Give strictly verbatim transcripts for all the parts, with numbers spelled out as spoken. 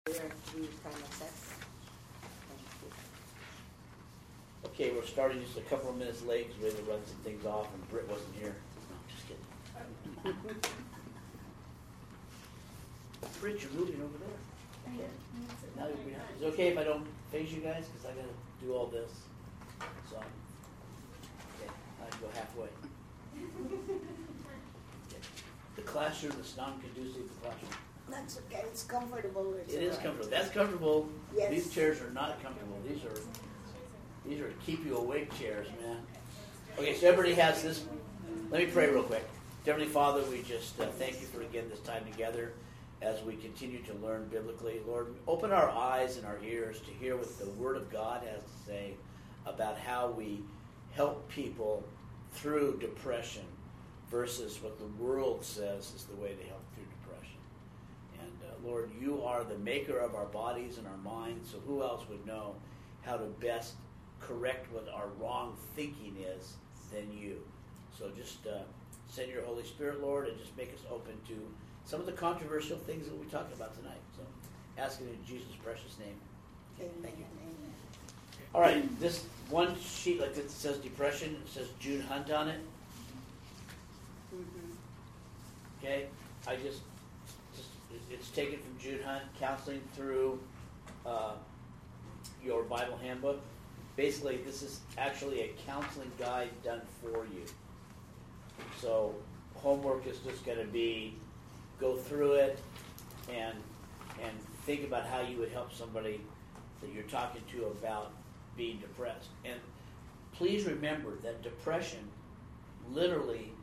We kind of sex. Okay, we're starting just a couple of minutes late because we had to run some things off and Britt wasn't here. No, just kidding. Britt, you're moving over there. Okay. Now you'll be, is it okay if I don't face you guys? Because I got to do all this. So, okay, I can go halfway. Okay. The classroom is non-conducive to classroom. That's okay. It's comfortable. It's It is right. comfortable. That's comfortable. Yes. These chairs are not comfortable. These are these are to keep you awake chairs, man. Okay, so everybody has this. Let me pray real quick. Heavenly Father, we just uh, thank you for again this time together as we continue to learn biblically. Lord, open our eyes and our ears to hear what the Word of God has to say about how we help people through depression versus what the world says is the way to help through depression. And uh, Lord, you are the maker of our bodies and our minds, so who else would know how to best correct what our wrong thinking is than you? So just uh, send your Holy Spirit, Lord, and just make us open to some of the controversial things that we talked about tonight. So ask it in Jesus' precious name. Okay, thank you. Amen. All right, this one sheet like this says depression. It says June Hunt on it. Mm-hmm. Okay, I just, just it's taken from June Hunt, Counseling Through uh, Your Bible Handbook. Basically, this is actually a counseling guide done for you. So homework is just going to be go through it and and think about how you would help somebody that you're talking to about being depressed. And please remember that depression literally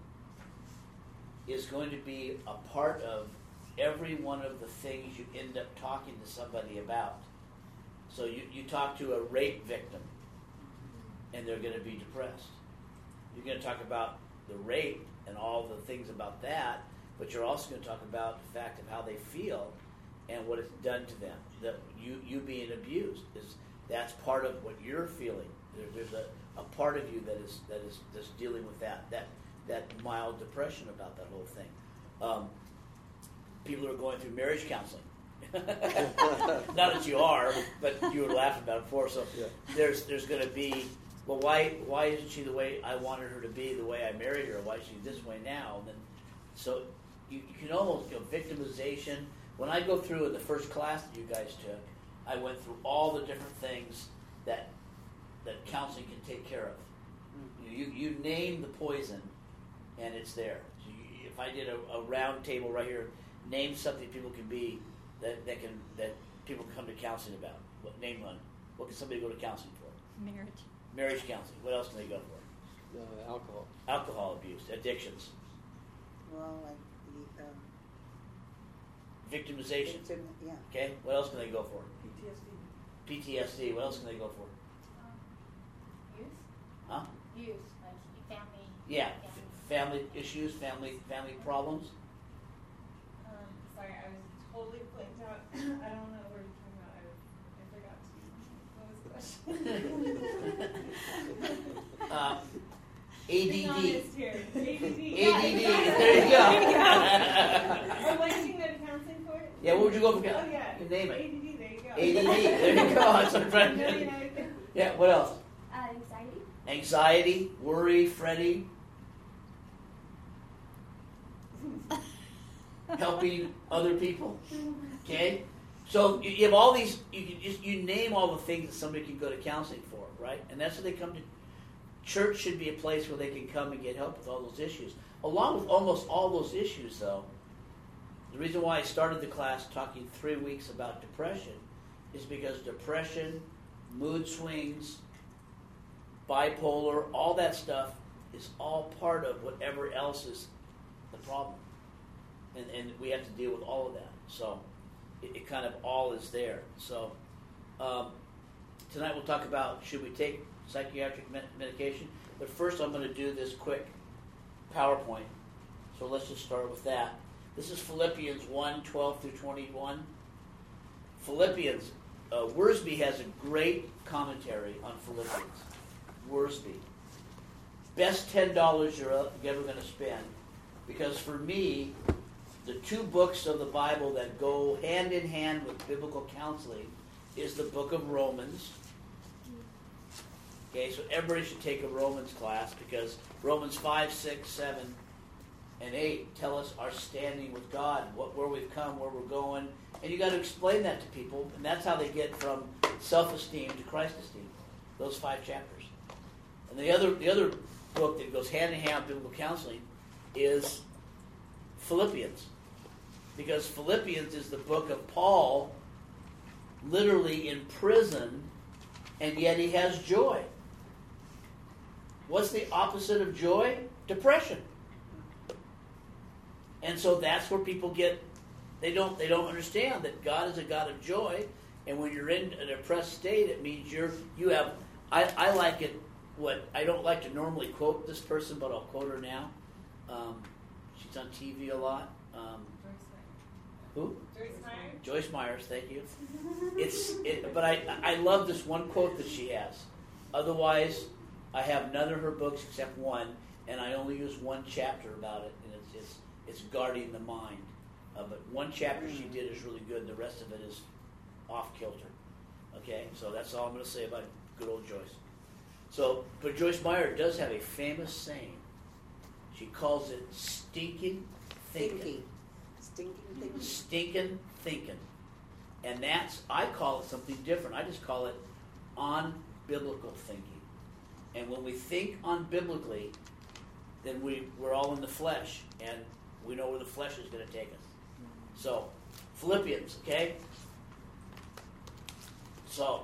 is going to be a part of every one of the things you end up talking to somebody about. So you, you talk to a rape victim and they're going to be depressed. You're going to talk about the rape and all the things about that, but you're also going to talk about the fact of how they feel and what it's done to them. That you, you being abused is that's part of what you're feeling. There, there's a, a part of you that is that is that's dealing with that that that mild depression about that whole thing. Um, people are going through marriage counseling. Not that you are, but you were laughing about it before. So yeah. there's there's going to be, well, why why isn't she the way I wanted her to be, the way I married her? Why is she this way now? And then, so you, you can almost, you know, victimization. When I go through in the first class that you guys took, I went through all the different things that that counseling can take care of. You you name the poison, and it's there. So you, if I did a, a round table right here, name something people can be that, that can that people can come to counseling about. What, name one. What can somebody go to counseling for? Marriage. Marriage counseling. What else can they go for? Uh, alcohol. Alcohol abuse, addictions, Well, like the um, victimization. victim, yeah. Okay. What else can they go for? P T S D. P T S D. What else can they go for? Um, youth? Huh? Youth, like family. Yeah. family. F- family issues, family family problems. Um, sorry, I was totally blanked out. I don't know what you're talking about. I, I forgot to. What was the question? uh, A D Being D. honest here. A D D. A D D. Yeah, There you go. Oh, what did you go to counseling for? Yeah, what would you go for? Oh, yeah. You name it. A D D, there you go. A D D. There you go. That's what I'm trying No, to you do. know, Yeah. What else? Uh, anxiety? Anxiety, worry, fretting, helping other people. Okay, so you you have all these. You can just you name all the things that somebody can go to counseling for, right? And that's what they come to. Church should be a place where they can come and get help with all those issues. Along with almost all those issues, though, the reason why I started the class talking three weeks about depression is because depression, mood swings, bipolar, all that stuff is all part of whatever else is the problem. And and we have to deal with all of that. So it, it kind of all is there. So um, tonight we'll talk about should we take psychiatric med- medication. But first I'm going to do this quick PowerPoint. So let's just start with that. This is Philippians one, twelve through twenty-one. Philippians, uh, Worsby has a great commentary on Philippians. Worsby. Best ten dollars you're ever going to spend. Because for me, the two books of the Bible that go hand in hand with biblical counseling is the book of Romans. Okay, so everybody should take a Romans class because Romans five, six, seven, and eight tell us our standing with God, what, where we've come, where we're going, and you got to explain that to people, and that's how they get from self-esteem to Christ-esteem. Those five chapters. And the other, the other book that goes hand in hand with biblical counseling is Philippians, because Philippians is the book of Paul, literally in prison, and yet he has joy. What's the opposite of joy? Depression. And so that's where people get, they don't they don't understand that God is a God of joy, and when you're in a depressed state, it means you're you have I, I like it what I don't like to normally quote this person, but I'll quote her now. Um, she's on T V a lot. Um, who? Joyce Meyer. Joyce Myers, thank you. It's it, but I I love this one quote that she has. Otherwise, I have none of her books except one, and I only use one chapter about it, and it's it's, it's guarding the mind. Uh, but one chapter she did is really good, and the rest of it is off kilter. Okay, so that's all I'm going to say about good old Joyce. So, but Joyce Meyer does have a famous saying. She calls it stinking thinking. Thinking. Stinking thinking. Stinking thinking. And that's, I call it something different. I just call it on-biblical thinking. And when we think on-biblically, then we, we're all in the flesh. And we know where the flesh is going to take us. So, Philippians, okay? So,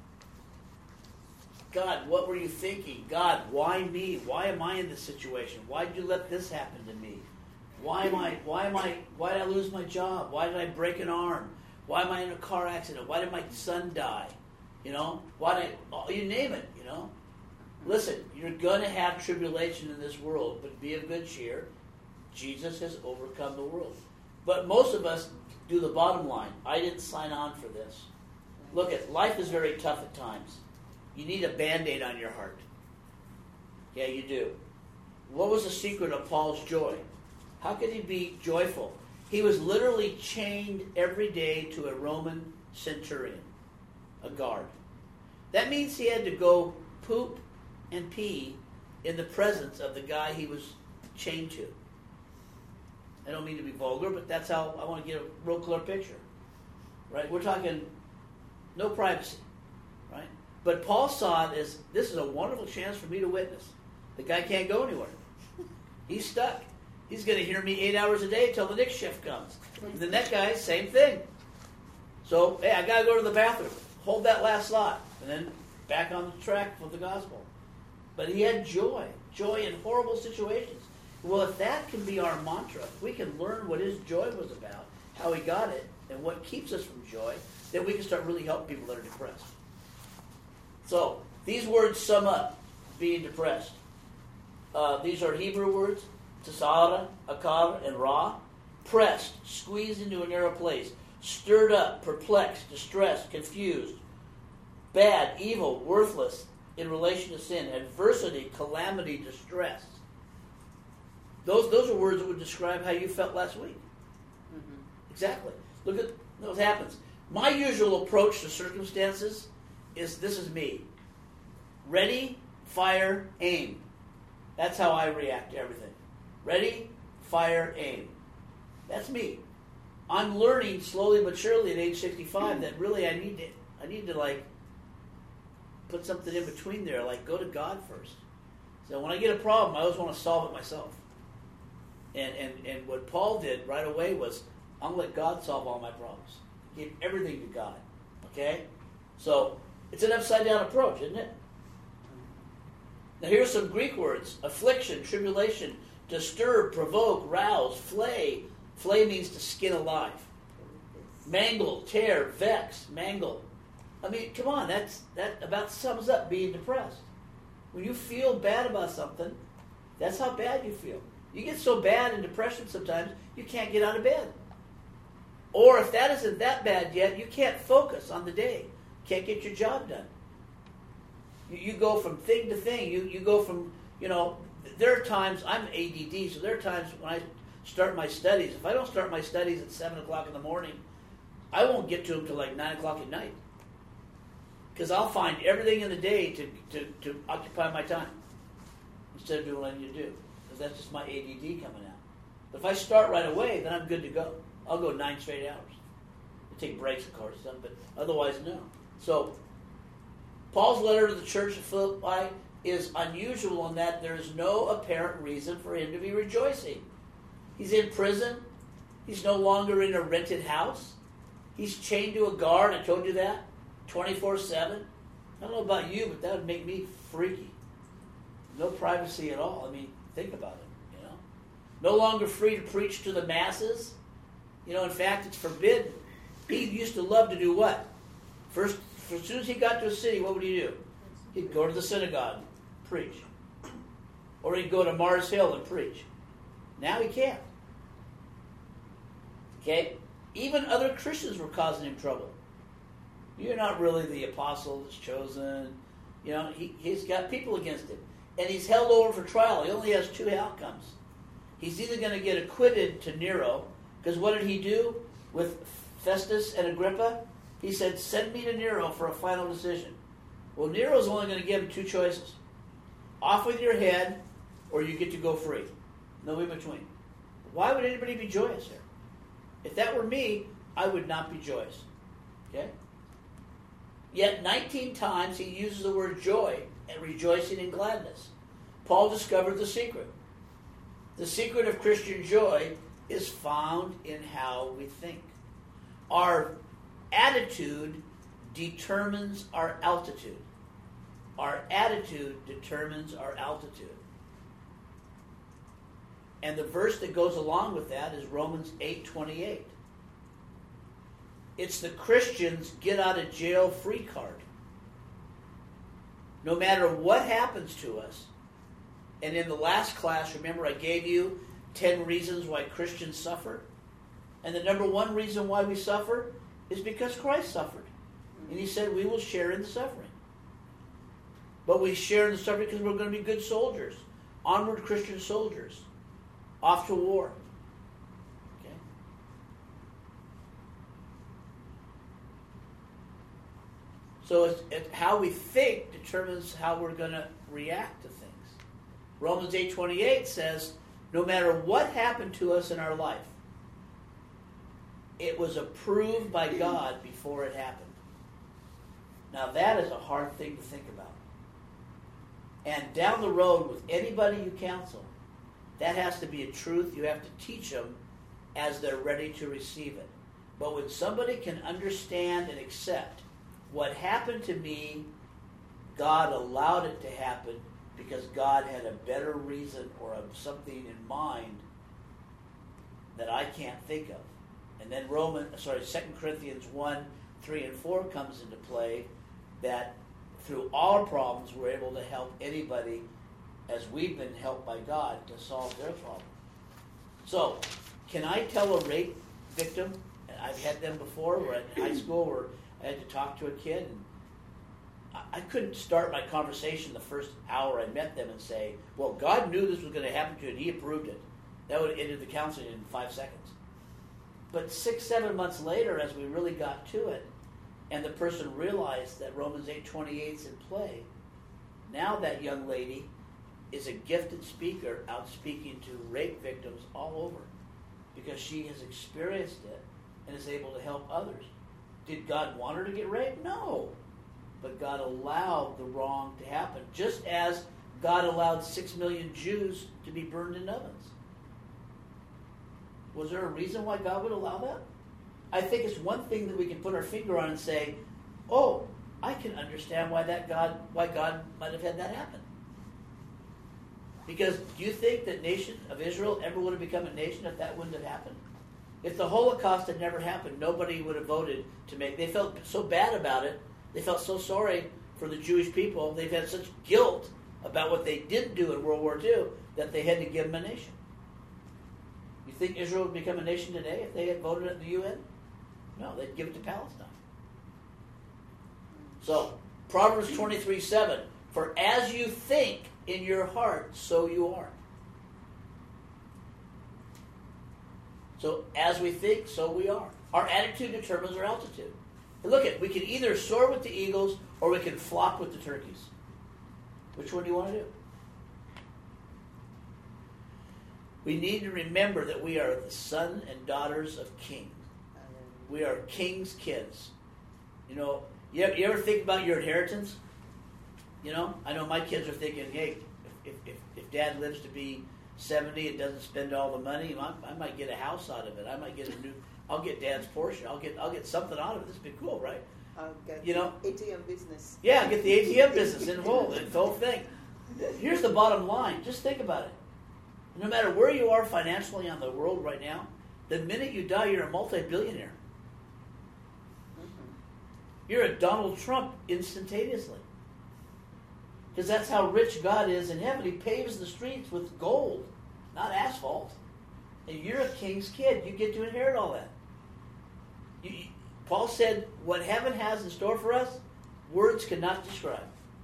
God, what were you thinking? God, why me? Why am I in this situation? Why did you let this happen to me? Why am I, why am I, why did I lose my job? Why did I break an arm? Why am I in a car accident? Why did my son die? You know, why did I, oh, you name it, you know? Listen, you're going to have tribulation in this world, but be of good cheer. Jesus has overcome the world. But most of us do the bottom line. I didn't sign on for this. Look, at life is very tough at times. You need a Band-Aid on your heart. Yeah, you do. What was the secret of Paul's joy? How could he be joyful? He was literally chained every day to a Roman centurion, a guard. That means he had to go poop and pee in the presence of the guy he was chained to. I don't mean to be vulgar, but that's how I want to get a real clear picture. Right? We're talking no privacy. Right? But Paul saw it as, this is a wonderful chance for me to witness. The guy can't go anywhere. He's stuck. He's going to hear me eight hours a day until the next shift comes. And the next guy, same thing. So, hey, I got to go to the bathroom. Hold that last slot. And then back on the track for the gospel. But he had joy. Joy in horrible situations. Well, if that can be our mantra, if we can learn what his joy was about, how he got it, and what keeps us from joy, then we can start really helping people that are depressed. So, these words sum up being depressed. Uh, these are Hebrew words, tasara, akar, and ra. Pressed, squeezed into a narrow place, stirred up, perplexed, distressed, confused, bad, evil, worthless in relation to sin, adversity, calamity, distress. Those, those are words that would describe how you felt last week. Mm-hmm. Exactly. Look at what happens. My usual approach to circumstances is, this is me. Ready, fire, aim. That's how I react to everything. Ready, fire, aim. That's me. I'm learning slowly but surely at age sixty-five that really I need to, I need to like put something in between there, like go to God first. So when I get a problem, I always want to solve it myself. And, and, and what Paul did right away was, I'm going to let God solve all my problems. He gave everything to God. Okay? So, it's an upside-down approach, isn't it? Now here's some Greek words. Affliction, tribulation, disturb, provoke, rouse, flay. Flay means to skin alive. Mangle, tear, vex, mangle. I mean, come on, that's that about sums up being depressed. When you feel bad about something, that's how bad you feel. You get so bad in depression sometimes, you can't get out of bed. Or if that isn't that bad yet, you can't focus on the day. Can't get your job done. You, you go from thing to thing. You, you go from, you know, there are times, I'm A D D, so there are times when I start my studies. If I don't start my studies at seven o'clock in the morning, I won't get to them till like nine o'clock at night. Because I'll find everything in the day to, to, to occupy my time instead of doing what I need to do. Because that's just my A D D coming out. But if I start right away, then I'm good to go. I'll go nine straight hours. I take breaks, of course, but otherwise, no. So, Paul's letter to the church of Philippi is unusual in that there is no apparent reason for him to be rejoicing. He's in prison. He's no longer in a rented house. He's chained to a guard. I told you that. twenty-four seven. I don't know about you, but that would make me freaky. No privacy at all. I mean, think about it, you know. No longer free to preach to the masses. You know, in fact, it's forbidden. He used to love to do what? First, as soon as he got to a city, what would he do? He'd go to the synagogue and preach. Or he'd go to Mars Hill and preach. Now he can't. Okay? Even other Christians were causing him trouble. You're not really the apostle that's chosen. You know, he, he's got people against him. And he's held over for trial. He only has two outcomes. He's either going to get acquitted to Nero, because what did he do with Festus and Agrippa? He said, send me to Nero for a final decision. Well, Nero's only going to give him two choices. Off with your head, or you get to go free. No in between. Why would anybody be joyous here? If that were me, I would not be joyous. Okay? Yet nineteen times he uses the word joy and rejoicing and gladness. Paul discovered the secret. The secret of Christian joy is found in how we think. Our attitude determines our altitude. Our attitude determines our altitude. And the verse that goes along with that is Romans eight twenty-eight. It's the Christian's get out of jail free card. No matter what happens to us, and in the last class, remember I gave you ten reasons why Christians suffer? And the number one reason why we suffer is because Christ suffered. And he said we will share in the suffering. But we share in the suffering because we're going to be good soldiers. Onward Christian soldiers. Off to war. Okay? So it's, it's how we think determines how we're going to react to things. Romans eight twenty-eight says, no matter what happened to us in our life, it was approved by God before it happened. Now that is a hard thing to think about. And down the road with anybody you counsel, that has to be a truth you have to teach them as they're ready to receive it. But when somebody can understand and accept what happened to me, God allowed it to happen because God had a better reason or something in mind that I can't think of. And then Roman, sorry, Second Corinthians one, three, and four comes into play that through our problems we're able to help anybody as we've been helped by God to solve their problem. So, can I tell a rape victim, and I've had them before, where in high school where I had to talk to a kid, and I couldn't start my conversation the first hour I met them and say, well, God knew this was going to happen to you and he approved it. That would have ended the counseling in five seconds. But six, seven months later, as we really got to it, and the person realized that Romans eight twenty-eight is in play, now that young lady is a gifted speaker out speaking to rape victims all over because she has experienced it and is able to help others. Did God want her to get raped? No. But God allowed the wrong to happen, just as God allowed six million Jews to be burned in ovens. Was there a reason why God would allow that? I think it's one thing that we can put our finger on and say, oh, I can understand why that God, why God might have had that happen. Because do you think that nation of Israel ever would have become a nation if that wouldn't have happened? If the Holocaust had never happened, nobody would have voted to make... They felt so bad about it. They felt so sorry for the Jewish people. They've had such guilt about what they didn't do in World War Two that they had to give them a nation. You think Israel would become a nation today if they had voted at the U N? No, they'd give it to Palestine. So, Proverbs twenty-three seven, for as you think in your heart, so you are. So as we think, so we are. Our attitude determines our altitude. And look at, we can either soar with the eagles or we can flop with the turkeys. Which one do you want to do? We need to remember that we are the sons and daughters of kings. We are king's kids. You know, you ever, you ever think about your inheritance? You know, I know my kids are thinking, hey, if, if, if dad lives to be seventy and doesn't spend all the money, I, I might get a house out of it. I might get a new, I'll get dad's portion. I'll get I'll get something out of it. This would be cool, right? I'll get You know? A T M business. Yeah, get the A T M business involved, the whole thing. Here's the bottom line. Just think about it. No matter where you are financially on the world right now, the minute you die, you're a multi-billionaire. Mm-hmm. You're a Donald Trump instantaneously. Because that's how rich God is in heaven. He paves the streets with gold, not asphalt. And you're a king's kid. You get to inherit all that. You, you, Paul said, what heaven has in store for us, words cannot describe.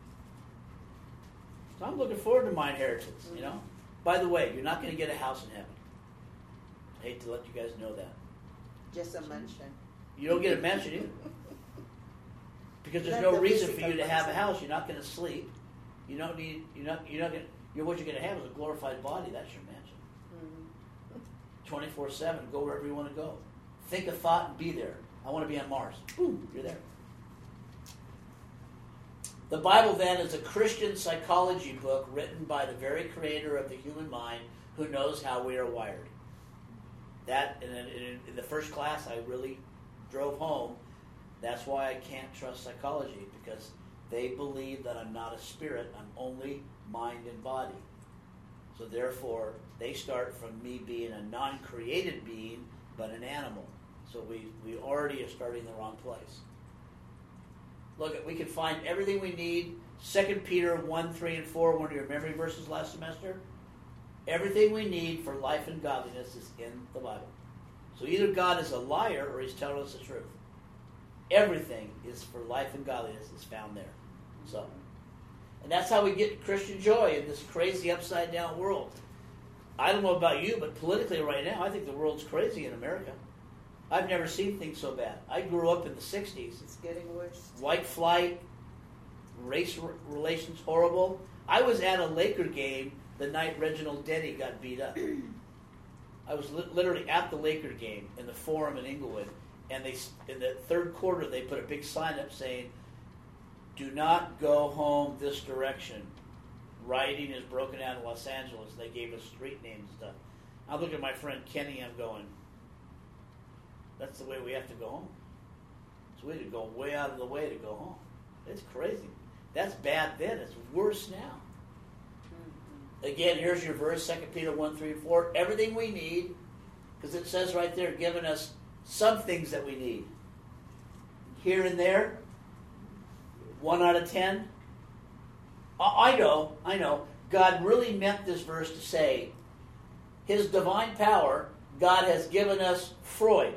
So I'm looking forward to my inheritance, you know. By the way, you're not going to get a house in heaven. I hate to let you guys know that. Just a mansion. You don't get a mansion either. Because there's Not no the reason for physical you to have a mansion. house. You're not going to sleep. You don't need. You're not. You're not going. You're what you're going to have is a glorified body. That's your mansion. Mm-hmm. twenty-four seven. Go wherever you want to go. Think a thought and be there. I want to be on Mars. Boom. You're there. The Bible then is a Christian psychology book written by the very creator of the human mind, who knows how we are wired. That in, in, in the first class, I really drove home. That's why I can't trust psychology, because they believe that I'm not a spirit. I'm only mind and body. So therefore, they start from me being a non-created being, but an animal. So we, we already are starting in the wrong place. Look, we can find everything we need. Second Peter one, three, and four, one of your memory verses last semester. Everything we need for life and godliness is in the Bible. So either God is a liar or he's telling us the truth. Everything is for life and godliness is found there. So, and that's how we get Christian joy in this crazy upside down world. I don't know about you, but politically right now, I think the world's crazy in America. I've never seen things so bad. I grew up in the sixties. It's getting worse. White flight, race r- relations horrible. I was at a Laker game the night Reginald Denny got beat up. I was li- literally at the Laker game in the Forum in Inglewood, and they in the third quarter they put a big sign up saying, "Do not go home this direction. Rioting is broken out in Los Angeles." They gave us street names and stuff. I look at my friend Kenny, I'm going, that's the way we have to go home. So we had to go way out of the way to go home. It's crazy. That's bad then. It's worse now. Mm-hmm. Again, here's your verse, Second Peter one, three, and four. Everything we need, because it says right there, giving us some things that we need. Here and there, one out of ten. I know, I know. God really meant this verse to say, His divine power, God has given us Freud,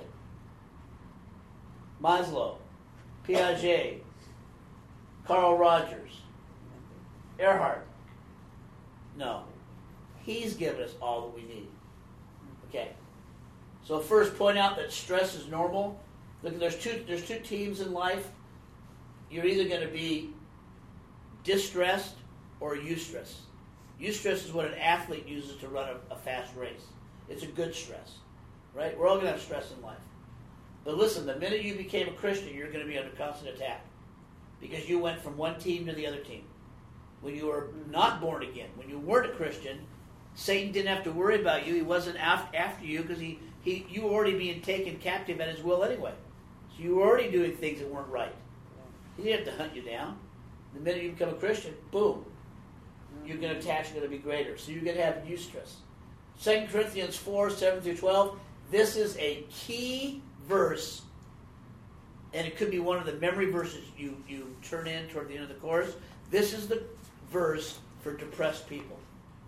Maslow, Piaget, Carl Rogers, Earhart. No. He's given us all that we need. Okay. So first, point out that stress is normal. Look, there's two, there's two teams in life. You're either going to be distressed or eustress. Eustress is what an athlete uses to run a, a fast race. It's a good stress. Right? We're all going to have stress in life. But listen, the minute you became a Christian, you're going to be under constant attack. Because you went from one team to the other team. When you were not born again, when you weren't a Christian, Satan didn't have to worry about you. He wasn't af- after you because he, he, you were already being taken captive at his will anyway. So you were already doing things that weren't right. He didn't have to hunt you down. The minute you become a Christian, boom, you're going to attach going to be greater. So you're going to have eustress. Second Corinthians four, seven through twelve, this is a key verse, and it could be one of the memory verses you, you turn in toward the end of the course. This is the verse for depressed people.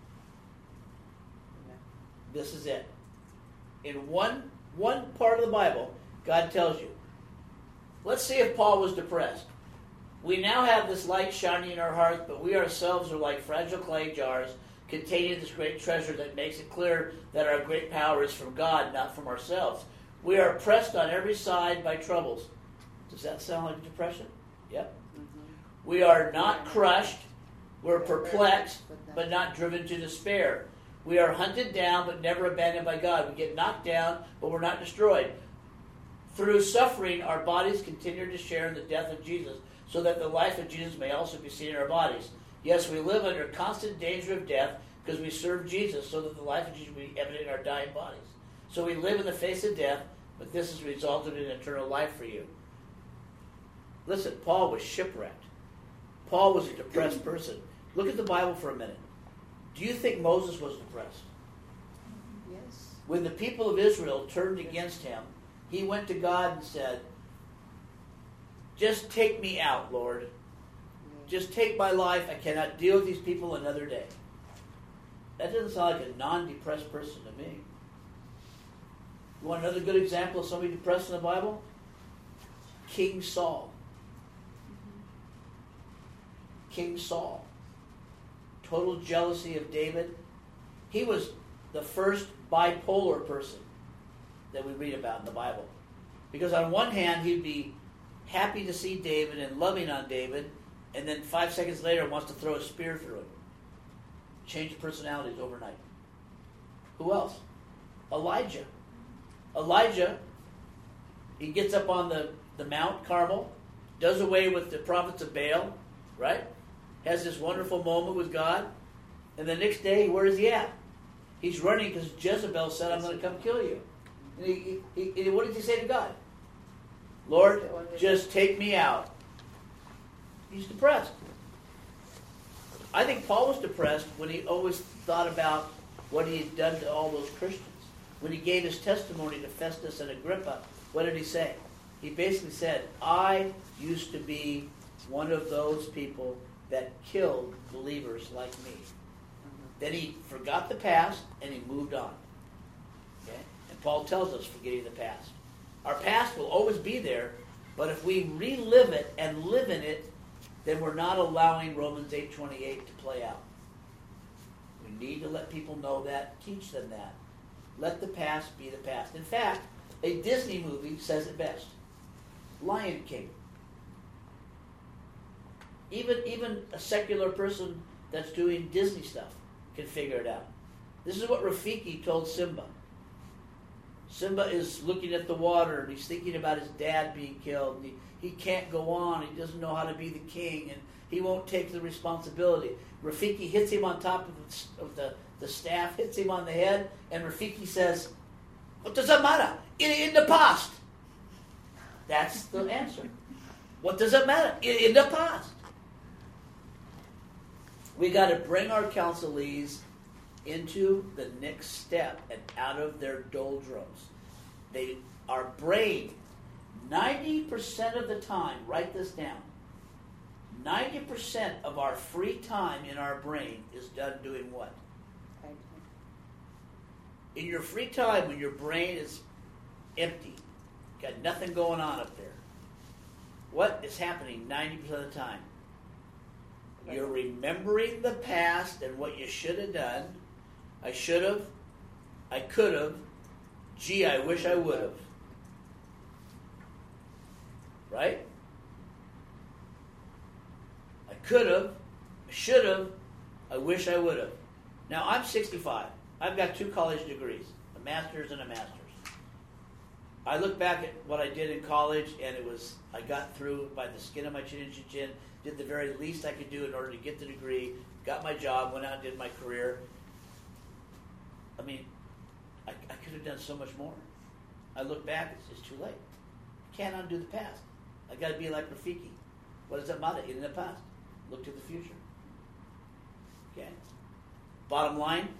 This is it. In one, one part of the Bible, God tells you. Let's see if Paul was depressed. We now have this light shining in our hearts, but we ourselves are like fragile clay jars containing this great treasure that makes it clear that our great power is from God, not from ourselves. We are pressed on every side by troubles. Does that sound like depression? Yep. Mm-hmm. We are not crushed. We're Yeah, perplexed, but but not- not driven to despair. We are hunted down, but never abandoned by God. We get knocked down, but we're not destroyed. Through suffering, our bodies continue to share in the death of Jesus, so that the life of Jesus may also be seen in our bodies. Yes, we live under constant danger of death because we serve Jesus, so that the life of Jesus will be evident in our dying bodies. So we live in the face of death, but this has resulted in eternal life for you. Listen, Paul was shipwrecked. Paul was a depressed person. Look at the Bible for a minute. Do you think Moses was depressed? Yes. When the people of Israel turned against him, he went to God and said, just take me out, Lord. Yeah. Just take my life. I cannot deal with these people another day. That doesn't sound like a non-depressed person to me. You want another good example of somebody depressed in the Bible? King Saul. King Saul. Total jealousy of David. He was the first bipolar person that we read about in the Bible. Because on one hand, he'd be happy to see David and loving on David, and then five seconds later wants to throw a spear through him. Change personalities overnight. Who else? Elijah. Elijah, he gets up on the, the Mount Carmel, does away with the prophets of Baal, right? Has this wonderful moment with God, and the next day, where is he at? He's running because Jezebel said, I'm going to come kill you. And he, he, he, what did he say to God? Lord, just take me out. He's depressed. I think Paul was depressed when he always thought about what he had done to all those Christians. When he gave his testimony to Festus and Agrippa, what did he say? He basically said, I used to be one of those people that killed believers like me. Then he forgot the past and he moved on. Okay? And Paul tells us forgetting the past. Our past will always be there, but if we relive it and live in it, then we're not allowing Romans eight twenty-eight to play out. We need to let people know that, teach them that. Let the past be the past. In fact, a Disney movie says it best. Lion King. Even, even a secular person that's doing Disney stuff can figure it out. This is what Rafiki told Simba. Simba is looking at the water and he's thinking about his dad being killed. And he, he can't go on. He doesn't know how to be the king and he won't take the responsibility. Rafiki hits him on top of the, of the, the staff, hits him on the head, and Rafiki says, what does that matter? In, in the past. That's the answer. What does it matter? In, in the past. We got to bring our counselees into the next step and out of their doldrums. They, our brain, ninety percent of the time, write this down, ninety percent of our free time in our brain is done doing what? In your free time when your brain is empty, got nothing going on up there, what is happening ninety percent of the time? You're remembering the past and what you should have done. I should have. I could have. Gee, I wish I would have. Right? I could have. I should have. I wish I would have. Now, I'm sixty-five. I've got two college degrees, a master's and a master's. I look back at what I did in college, and it was, I got through by the skin of my chin, chin, chin, did the very least I could do in order to get the degree, got my job, went out and did my career. I mean, I, I could have done so much more. I look back, it's, it's too late. Can't undo the past. I got to be like Rafiki. What does it matter? In the past. Look to the future. Okay? Bottom line,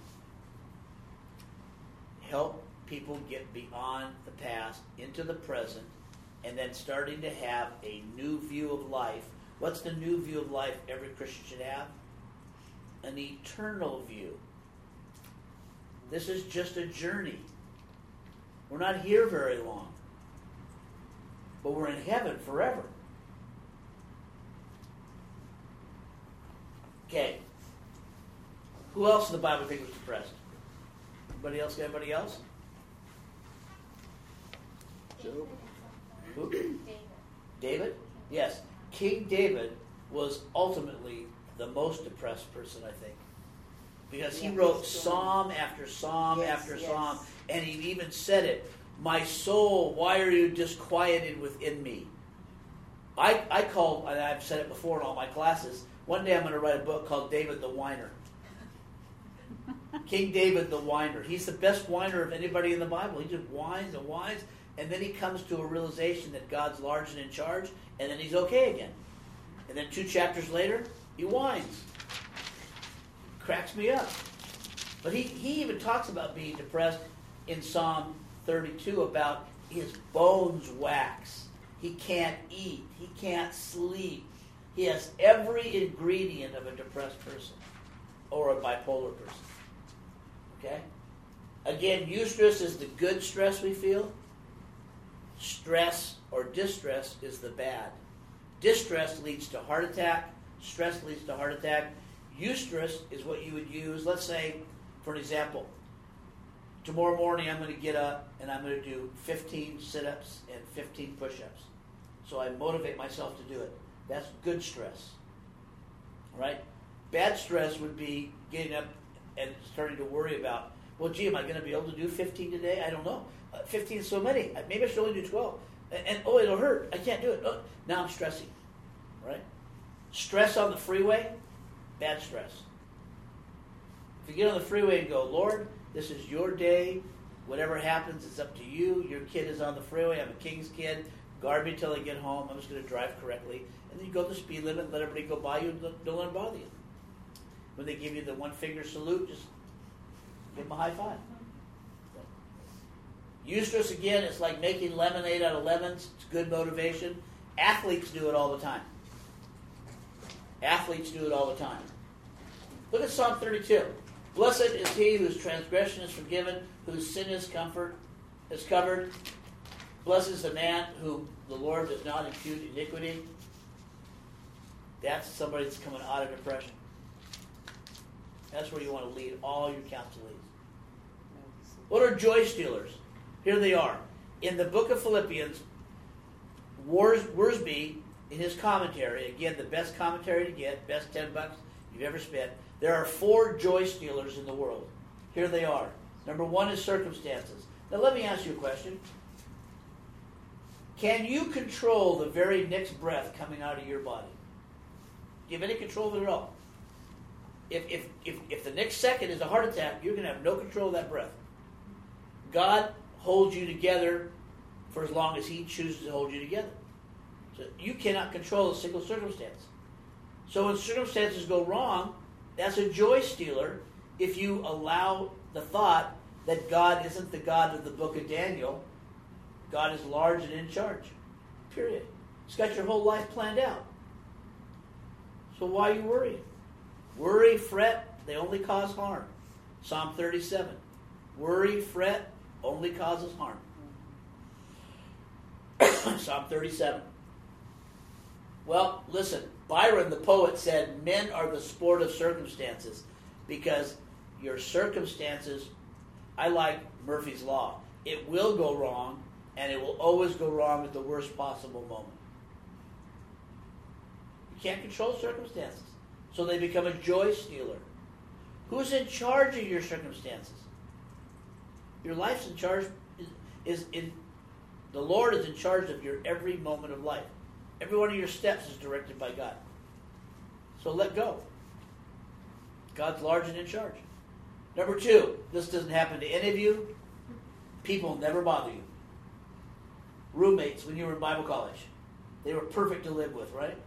help people get beyond the past into the present and then starting to have a new view of life. What's the new view of life every Christian should have? An eternal view. This is just a journey. We're not here very long, but we're in heaven forever. Okay. Who else in the Bible think was depressed? Anybody else? Anybody else? David Who? and David. David? Yes. King David was ultimately the most depressed person, I think. Because he Yeah, wrote he's psalm after psalm Yes, after yes. psalm, and he even said it, "My soul, why are you disquieted within me?" I, I call, and I've said it before in all my classes, one day I'm going to write a book called David the Whiner. King David the Whiner. He's the best whiner of anybody in the Bible. He just whines and whines, and then he comes to a realization that God's large and in charge, and then he's okay again. And then two chapters later, he whines. Cracks me up. But he, he even talks about being depressed in Psalm thirty-two about his bones wax. He can't eat. He can't sleep. He has every ingredient of a depressed person or a bipolar person. Okay? Again, eustress is the good stress we feel. Stress or distress is the bad. Distress leads to heart attack. Stress leads to heart attack. Eustress is what you would use. Let's say, for an example, tomorrow morning I'm going to get up and I'm going to do fifteen sit-ups and fifteen push-ups. So I motivate myself to do it. That's good stress. All right? Bad stress would be getting up and starting to worry about, well, gee, am I going to be able to do fifteen today? I don't know. Uh, fifteen is so many. Maybe I should only do twelve. And, and oh, it'll hurt. I can't do it. Oh, now I'm stressing. Right? Stress on the freeway, bad stress. If you get on the freeway and go, Lord, this is your day. Whatever happens, it's up to you. Your kid is on the freeway. I'm a king's kid. Guard me till I get home. I'm just going to drive correctly. And then you go the speed limit and let everybody go by you and don't let them bother you. When they give you the one finger salute, just give them a high five. Eustress, again, it's like making lemonade out of lemons. It's good motivation. Athletes do it all the time. Athletes do it all the time. Look at Psalm thirty-two. Blessed is he whose transgression is forgiven, whose sin is comfort is covered. Blessed is the man whom the Lord does not impute iniquity. That's somebody that's coming out of depression. That's where you want to lead all your counselees. What are joy stealers? Here they are. In the book of Philippians, Wors- Worsby, in his commentary, again, the best commentary to get, best ten bucks you've ever spent, there are four joy stealers in the world. Here they are. Number one is circumstances. Now let me ask you a question. Can you control the very next breath coming out of your body? Do you have any control of it at all? If, if, if, if the next second is a heart attack, you're going to have no control of that breath. God holds you together for as long as he chooses to hold you together. So you cannot control a single circumstance. So when circumstances go wrong, that's a joy stealer if you allow the thought that God isn't the God of the book of Daniel. God is large and in charge. Period. He's got your whole life planned out. So why are you worrying? Worry, fret, they only cause harm. Psalm thirty-seven. Worry, fret, only causes harm. Psalm thirty-seven. Well, listen, Byron the poet said, men are the sport of circumstances, because your circumstances, I like Murphy's Law. It will go wrong, and it will always go wrong at the worst possible moment. You can't control circumstances, so they become a joy stealer. Who's in charge of your circumstances? Your life's in charge, is, is in, the Lord is in charge of your every moment of life. Every one of your steps is directed by God. So let go. God's large and in charge. Number two, this doesn't happen to any of you. People never bother you. Roommates when you were in Bible college. They were perfect to live with, right?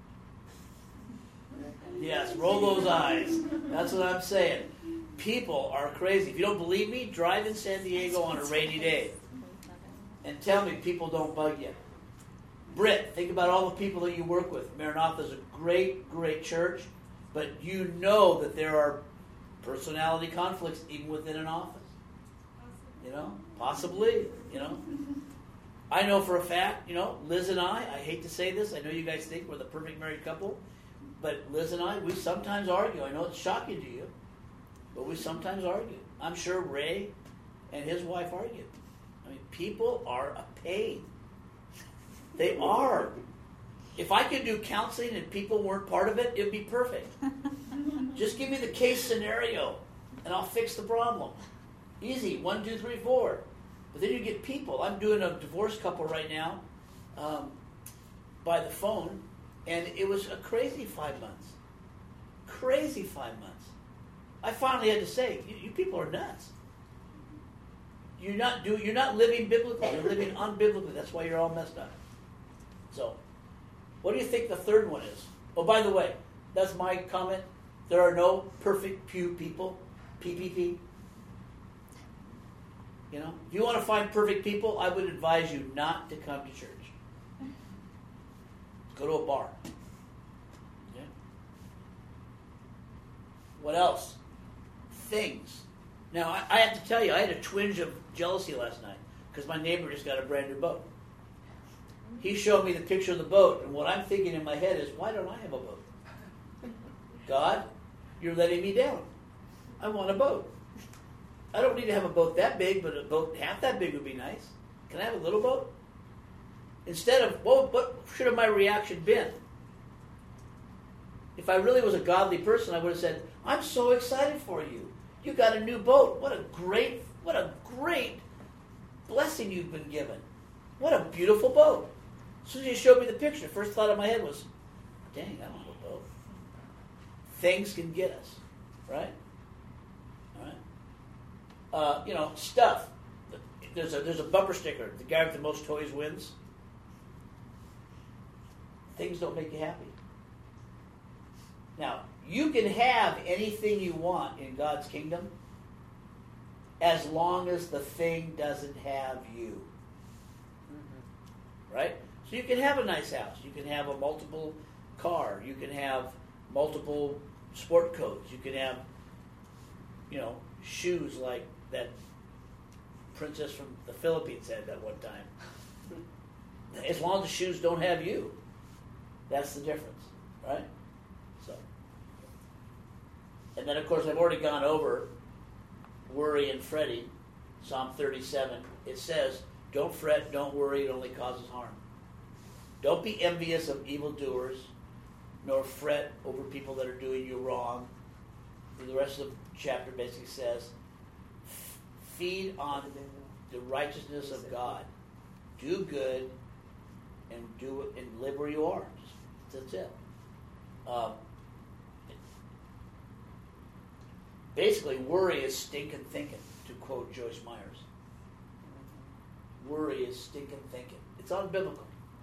Yes, roll those eyes. That's what I'm saying. People are crazy. If you don't believe me, drive in San Diego on a rainy day and tell me people don't bug you. Britt, think about all the people that you work with. Maranatha is a great, great church, but you know that there are personality conflicts even within an office. You know, possibly, you know. I know for a fact, you know, Liz and I, I hate to say this, I know you guys think we're the perfect married couple, but Liz and I, we sometimes argue. I know it's shocking to you, but we sometimes argue. I'm sure Ray and his wife argue. I mean, people are a pain. They are. If I could do counseling and people weren't part of it, it would be perfect. Just give me the case scenario, and I'll fix the problem. Easy, one, two, three, four. But then you get people. I'm doing a divorced couple right now um, by the phone, and it was a crazy five months. Crazy five months. I finally had to say, you, you people are nuts. You're not do you're not living biblically. You're living unbiblically. That's why you're all messed up. So, what do you think the third one is? Oh, by the way, that's my comment. There are no perfect pew people. P P P. You know, if you want to find perfect people, I would advise you not to come to church. Go to a bar. Okay? What else? Things. Now, I, I have to tell you, I had a twinge of jealousy last night because my neighbor just got a brand new boat. He showed me the picture of the boat, and what I'm thinking in my head is, why don't I have a boat? God, you're letting me down. I want a boat. I don't need to have a boat that big, but a boat half that big would be nice. Can I have a little boat? Instead of, well, what should have my reaction been? If I really was a godly person, I would have said, I'm so excited for you. You got a new boat. What a great, what a great blessing you've been given. What a beautiful boat. As soon as you showed me the picture, the first thought in my head was, dang, I don't have a boat. Things can get us, right? All right. Uh, you know, stuff. There's a there's a bumper sticker. The guy with the most toys wins. Things don't make you happy. Now, you can have anything you want in God's kingdom as long as the thing doesn't have you. Mm-hmm. Right? So you can have a nice house. You can have a multiple car. You can have multiple sport coats. You can have, you know, shoes like that princess from the Philippines had that one time. As long as the shoes don't have you. That's the difference, right? So, and then of course I've already gone over worry and fretting. Psalm thirty-seven. It says, "Don't fret, don't worry; it only causes harm. Don't be envious of evildoers, nor fret over people that are doing you wrong." And the rest of the chapter basically says, "Feed on the righteousness of God. Do good, and do it, and live where you are." That's it. Um, basically, worry is stinking thinking, to quote Joyce Myers. Worry is stinking thinking. It's unbiblical.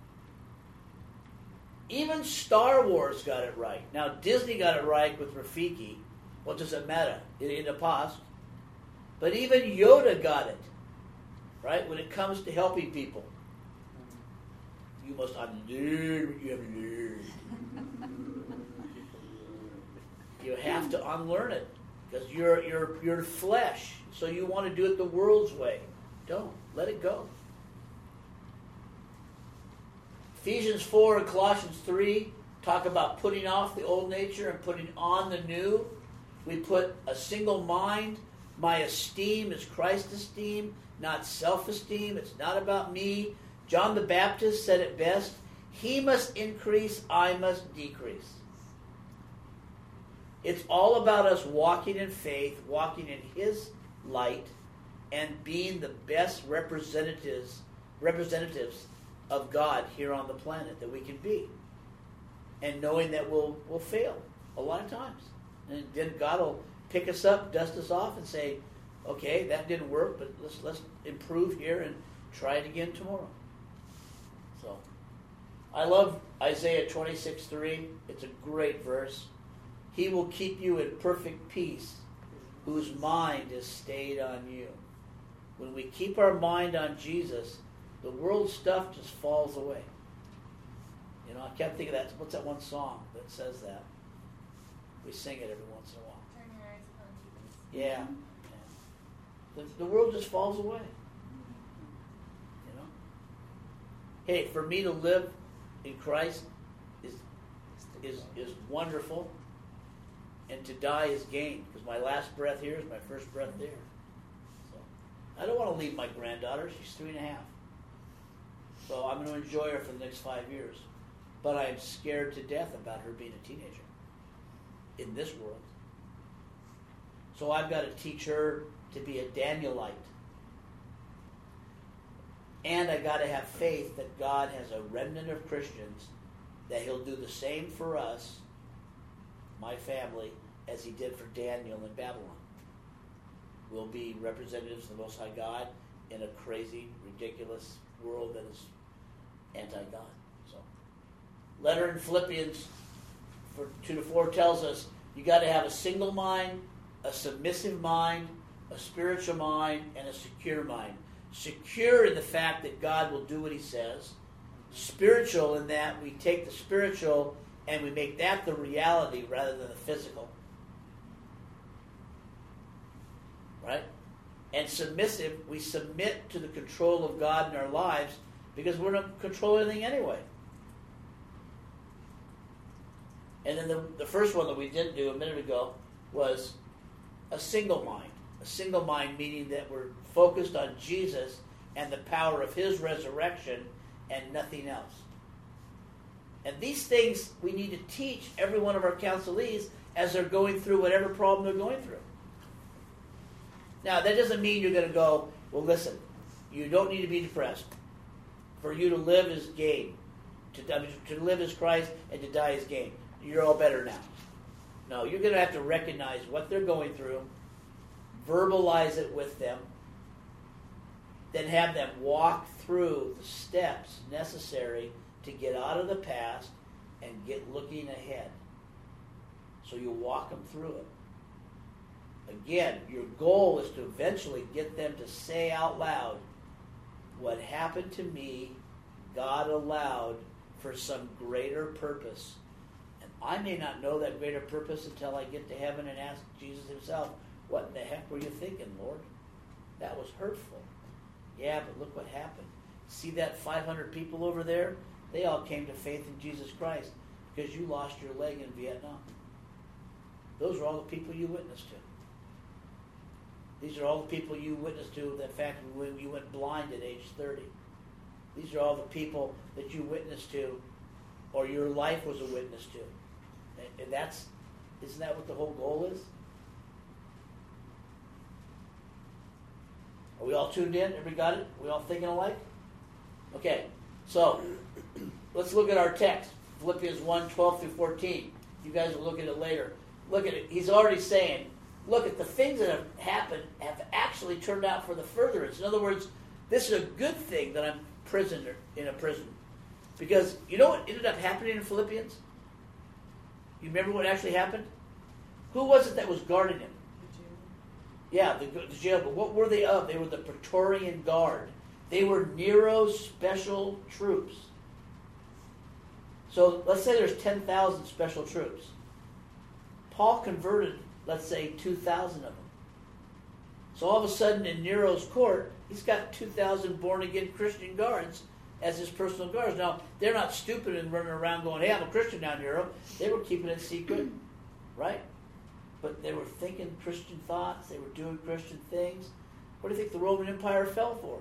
Even Star Wars got it right. Now, Disney got it right with Rafiki. What does it matter? In the past. But even Yoda got it. Right? When it comes to helping people. You must unlearn what you have learned. You have to unlearn it. Because you're, you're, you're flesh. So you want to do it the world's way. Don't. Let it go. Ephesians four and Colossians three talk about putting off the old nature and putting on the new. We put a single mind. My esteem is Christ's esteem, not self-esteem. It's not about me. John the Baptist said it best. He must increase, I must decrease. It's all about us walking in faith, walking in His light, and being the best representatives representatives of God here on the planet that we can be. And knowing that we'll, we'll fail a lot of times. And then God will pick us up, dust us off, and say, okay, that didn't work, but let's let's improve here and try it again tomorrow. So, I love Isaiah twenty-six three. It's a great verse. He will keep you in perfect peace, whose mind is stayed on you. When we keep our mind on Jesus, the world stuff just falls away. You know, I kept thinking that. What's that one song that says that? We sing it every once in a while. Turn your eyes upon Jesus. Yeah. yeah. The, the world just falls away. You know? Hey, for me to live in Christ is is is wonderful. and to die is gain, because my last breath here is my first breath there. So I don't want to leave my granddaughter. She's three and a half. So I'm going to enjoy her for the next five years. But I'm scared to death about her being a teenager in this world. So I've got to teach her to be a Danielite. And I got to have faith that God has a remnant of Christians, that he'll do the same for us, my family, as he did for Daniel in Babylon. We'll be representatives of the Most High God in a crazy, ridiculous world that is anti-God. So, letter in Philippians for two to four tells us you got to have a single mind, a submissive mind, a spiritual mind, and a secure mind. Secure in the fact that God will do what he says. Spiritual in that we take the spiritual and we make that the reality rather than the physical. Right? And submissive, we submit to the control of God in our lives because we're not controlling anything anyway. And then the, the first one that we didn't do a minute ago was a single mind. A single mind meaning that we're focused on Jesus and the power of his resurrection and nothing else. And these things we need to teach every one of our counselees as they're going through whatever problem they're going through. Now, that doesn't mean you're going to go, well, listen, you don't need to be depressed. For you to live is gain. To, I mean, to live is Christ and to die is gain. You're all better now. No, you're going to have to recognize what they're going through, verbalize it with them, then have them walk through the steps necessary to get out of the past and get looking ahead. So you walk them through it. Again, your goal is to eventually get them to say out loud, what happened to me, God allowed for some greater purpose. And I may not know that greater purpose until I get to heaven and ask Jesus himself, what in the heck were you thinking, Lord? That was hurtful. Yeah, but look what happened. See that five hundred people over there? They all came to faith in Jesus Christ because you lost your leg in Vietnam. Those are all the people you witnessed to. These are all the people you witnessed to, the fact when you went blind at age thirty. These are all the people that you witnessed to, or your life was a witness to. And that's, isn't that what the whole goal is? Are we all tuned in? Everybody got it? Are we all thinking alike? Okay, so let's look at our text. Philippians one, twelve through fourteen. You guys will look at it later. Look at it. He's already saying, look at the things that have happened have actually turned out for the furtherance. In other words, this is a good thing that I'm prisoner in a prison. Because you know what ended up happening in Philippians? You remember what actually happened? Who was it that was guarding him? Yeah, the, the jail. But what were they of? They were the Praetorian Guard. They were Nero's special troops. So let's say there's ten thousand special troops. Paul converted, let's say, two thousand of them. So all of a sudden in Nero's court, he's got two thousand born-again Christian guards as his personal guards. Now, they're not stupid and running around going, hey, I'm a Christian now, Nero. They were keeping it secret, right? But they were thinking Christian thoughts. They were doing Christian things. What do you think the Roman Empire fell for?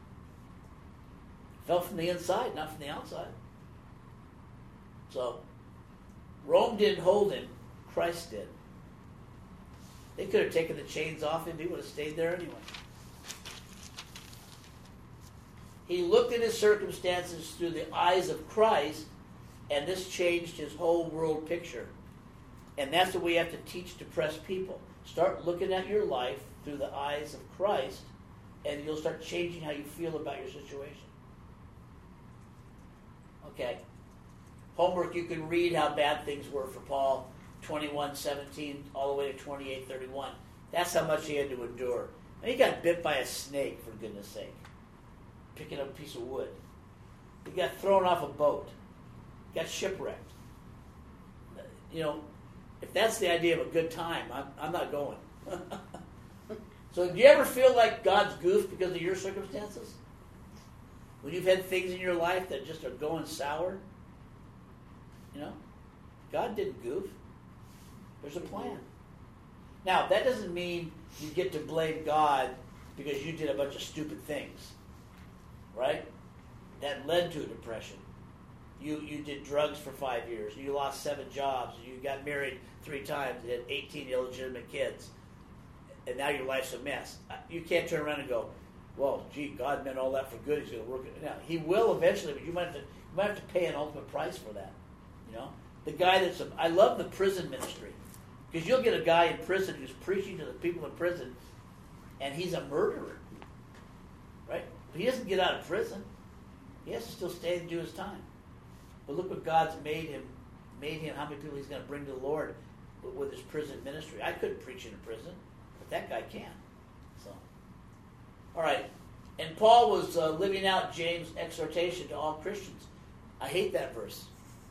Fell from the inside, not from the outside. So, Rome didn't hold him. Christ did. They could have taken the chains off him. He would have stayed there anyway. He looked at his circumstances through the eyes of Christ, and this changed his whole world picture. And that's what we have to teach depressed people. Start looking at your life through the eyes of Christ, and you'll start changing how you feel about your situation. Okay. Homework, you can read how bad things were for Paul, twenty-one seventeen all the way to twenty-eight thirty-one. That's how much he had to endure. And he got bit by a snake, for goodness sake. Picking up a piece of wood. He got thrown off a boat. He got shipwrecked. You know, if that's the idea of a good time, I'm, I'm not going. So do you ever feel like God's goofed because of your circumstances? When you've had things in your life that just are going sour? You know? God didn't goof. There's a plan. Now, that doesn't mean you get to blame God because you did a bunch of stupid things, right? That led to a depression. You you did drugs for five years. You lost seven jobs. You got married three times. You had eighteen illegitimate kids. And now your life's a mess. You can't turn around and go, well, gee, God meant all that for good. He's going to work it. Now, he will eventually, but you might have to, you might have to pay an ultimate price for that. You know? The guy that's, a, I love the prison ministry. Because you'll get a guy in prison who's preaching to the people in prison, and he's a murderer. Right? But he doesn't get out of prison. He has to still stay and do his time. But look what God's made him, made him, how many people he's going to bring to the Lord with his prison ministry. I couldn't preach in a prison, but that guy can. So, all right. And Paul was uh, living out James' exhortation to all Christians. I hate that verse.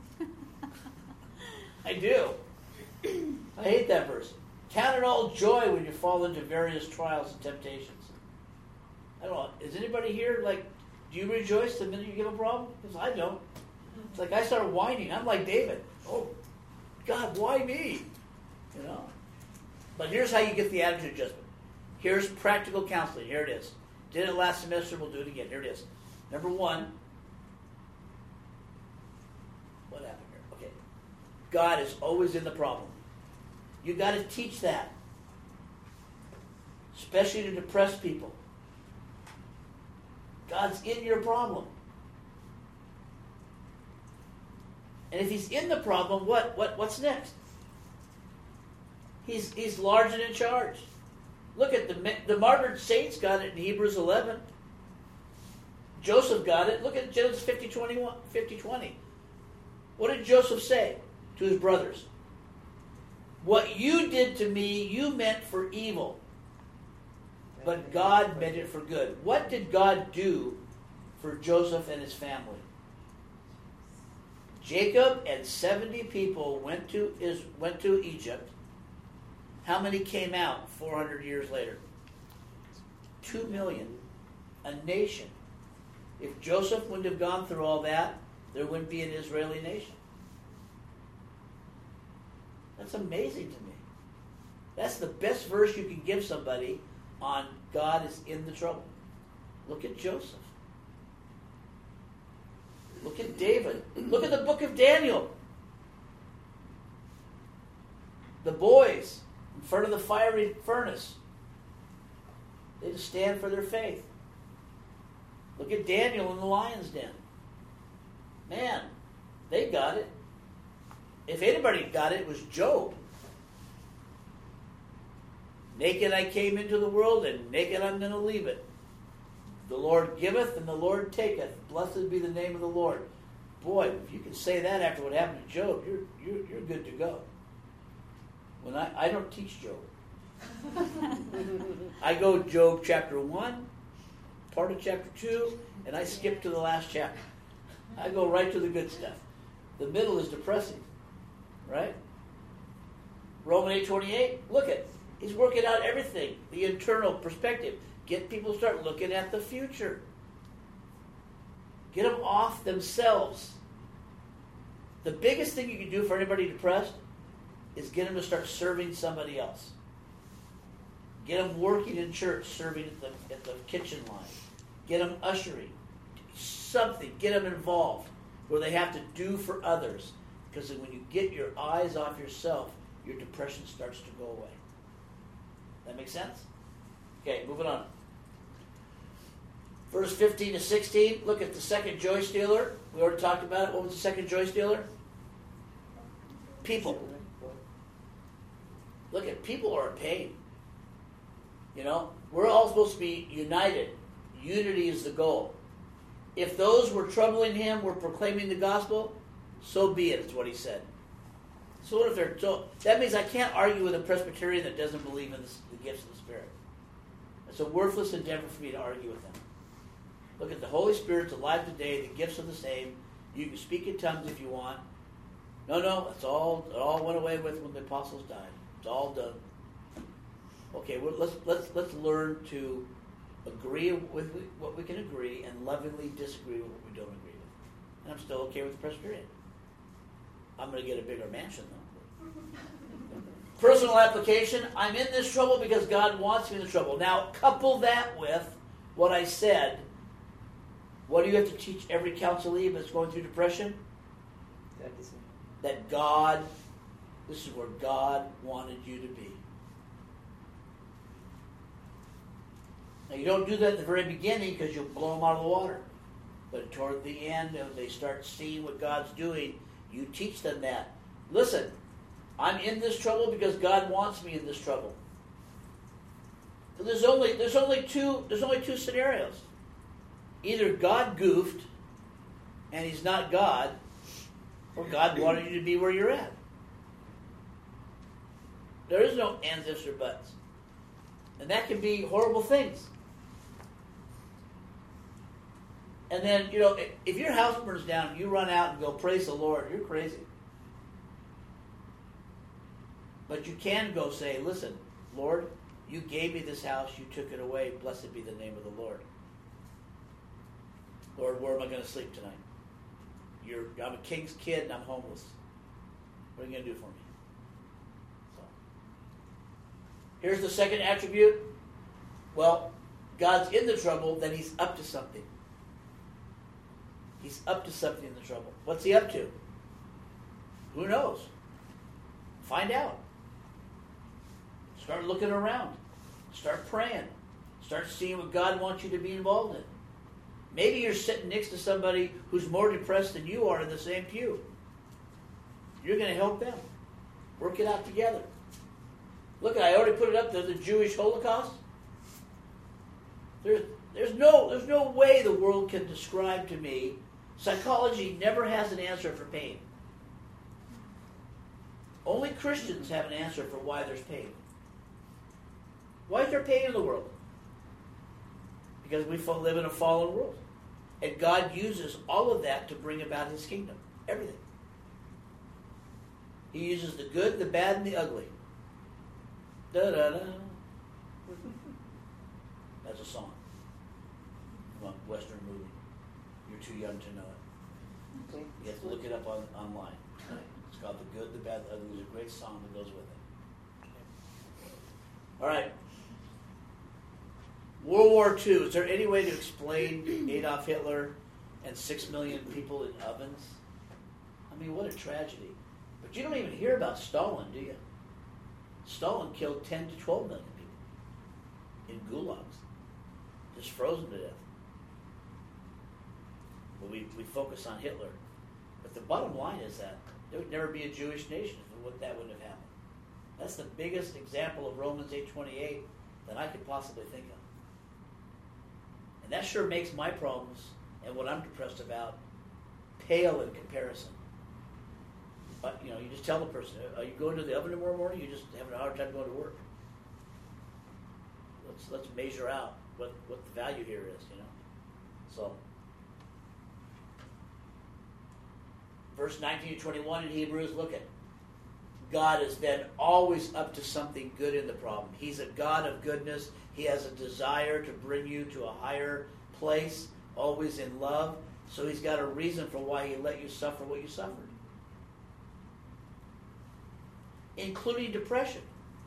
I do. I hate that verse. Count it all joy when you fall into various trials and temptations. I don't know. Is anybody here, like, do you rejoice the minute you get a problem? Because I don't. It's like I start whining. I'm like David. Oh, God, why me? You know? But here's how you get the attitude adjustment. Here's practical counseling. Here it is. Did it last semester. We'll do it again. Here it is. Number one. What happened here? Okay. God is always in the problem. You got to teach that. Especially to depressed people. God's in your problem. And if he's in the problem, what, what what's next? He's he's large and in charge. Look at the the martyred saints got it in Hebrews eleven. Joseph got it. Look at Genesis fifty twenty. What did Joseph say to his brothers? What you did to me, you meant for evil. But God meant it for good. What did God do for Joseph and his family? Jacob and seventy people went to is went to Egypt. How many came out four hundred years later? Two million. A nation. If Joseph wouldn't have gone through all that, there wouldn't be an Israeli nation. That's amazing to me. That's the best verse you can give somebody on God is in the trouble. Look at Joseph. Look at David. Look at the book of Daniel. The boys in front of the fiery furnace. They just stand for their faith. Look at Daniel in the lion's den. Man, they got it. If anybody got it, it was Job. Naked I came into the world, and naked I'm going to leave it. The Lord giveth, and the Lord taketh. Blessed be the name of the Lord. Boy, if you can say that after what happened to Job, you're you're, you're good to go. When I, I don't teach Job. I go Job chapter one, part of chapter two, and I skip to the last chapter. I go right to the good stuff. The middle is depressing, right? Romans eight twenty-eight, look at, he's working out everything, the internal perspective. Get people to start looking at the future. Get them off themselves. The biggest thing you can do for anybody depressed is get them to start serving somebody else. Get them working in church, serving at the, at the kitchen line. Get them ushering. Something. Get them involved where they have to do for others. Because when you get your eyes off yourself, your depression starts to go away. That make sense? Okay, moving on. Verse fifteen to sixteen, look at the second joy stealer. We already talked about it. What was the second joy stealer? People. Look at people are in pain. You know, we're all supposed to be united. Unity is the goal. If those were troubling him were proclaiming the gospel, so be it, is what he said. So what if they're told? That means I can't argue with a Presbyterian that doesn't believe in the, the gifts of the Spirit. It's a worthless endeavor for me to argue with them. Look at the Holy Spirit's alive today. The gifts are the same. You can speak in tongues if you want. No, no, it's all it all went away with when the apostles died. It's all done. Okay, well, let's let's let's learn to agree with what we can agree and lovingly disagree with what we don't agree with. And I'm still okay with the Presbyterian. I'm going to get a bigger mansion though. Personal application, I'm in this trouble because God wants me in the trouble. Now, couple that with what I said. What do you have to teach every counselee that's going through depression? That is That God, this is where God wanted you to be. Now, you don't do that at the very beginning because you'll blow them out of the water. But toward the end, when they start seeing what God's doing, you teach them that. Listen, I'm in this trouble because God wants me in this trouble. So there's only there's only two there's only two scenarios. Either God goofed and he's not God, or God wanted you to be where you're at. There is no ands, ifs, or buts. And that can be horrible things. And then, you know, if your house burns down, you run out and go, praise the Lord, you're crazy. But you can go say, listen, Lord, you gave me this house, you took it away, blessed be the name of the Lord. Lord, where am I going to sleep tonight? You're, I'm a king's kid and I'm homeless. What are you going to do for me? So, here's the second attribute. Well, God's in the trouble, then he's up to something. He's up to something in the trouble. What's he up to? Who knows? Find out. Start looking around. Start praying. Start seeing what God wants you to be involved in. Maybe you're sitting next to somebody who's more depressed than you are in the same pew. You're going to help them. Work it out together. Look, I already put it up there, the Jewish Holocaust. There's, there's, no, there's no way the world can describe to me. Psychology never has an answer for pain. Only Christians have an answer for why there's pain. Why is there pain in the world? Because we live in a fallen world. And God uses all of that to bring about his kingdom. Everything. He uses the good, the bad, and the ugly. Da-da-da. That's a song from a Western movie. You're too young to know it. okay. You have to look it up on, online. It's called The Good, the Bad, the Ugly. There's a great song that goes with it. All right. World War Two. Is there any way to explain Adolf Hitler and six million people in ovens? I mean, what a tragedy. But you don't even hear about Stalin, do you? Stalin killed ten to twelve million people in gulags. Just frozen to death. Well, we, we focus on Hitler. But the bottom line is that there would never be a Jewish nation if that wouldn't have happened. That's the biggest example of Romans eight twenty-eight that I could possibly think of. And that sure makes my problems and what I'm depressed about pale in comparison. But, you know, you just tell the person, are you going to the oven tomorrow morning? You're just having a hard time going to work. Let's let's measure out what, what the value here is, you know. So, verse nineteen to twenty-one in Hebrews, look at. God is then always up to something good in the problem. He's a God of goodness. He has a desire to bring you to a higher place, always in love. So he's got a reason for why he let you suffer what you suffered. Including depression.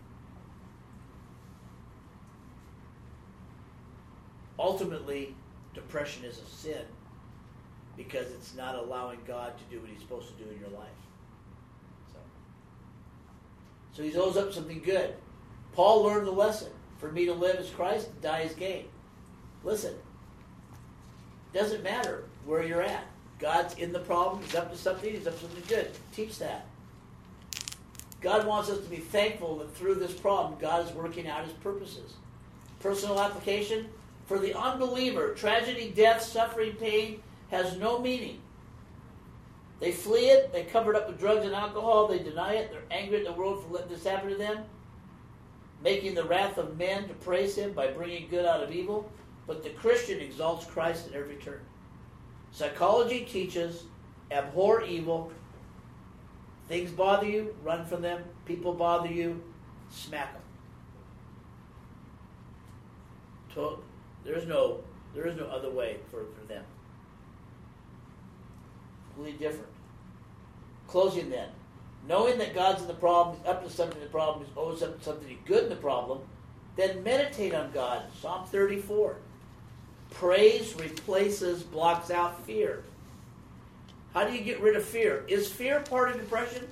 Ultimately, depression is a sin because it's not allowing God to do what he's supposed to do in your life. So, so he's always up to something good. Paul learned the lesson. For me to live is Christ, to die is gain. Listen, doesn't matter where you're at. God's in the problem. He's up to something. He's up to something good. Teach that. God wants us to be thankful that through this problem, God is working out his purposes. Personal application. For the unbeliever, tragedy, death, suffering, pain has no meaning. They flee it. They cover it up with drugs and alcohol. They deny it. They're angry at the world for letting this happen to them, making the wrath of men to praise him by bringing good out of evil. But the Christian exalts Christ at every turn. Psychology teaches, abhor evil. Things bother you, run from them. People bother you, smack them. To- there is no, there is no other way for, for them. Completely different. Closing then. knowing that God's in the problem, He's up to something in the problem, He's always up to something good in the problem, then meditate on God. Psalm thirty-four. Praise replaces, blocks out fear. How do you get rid of fear? Is fear part of depression?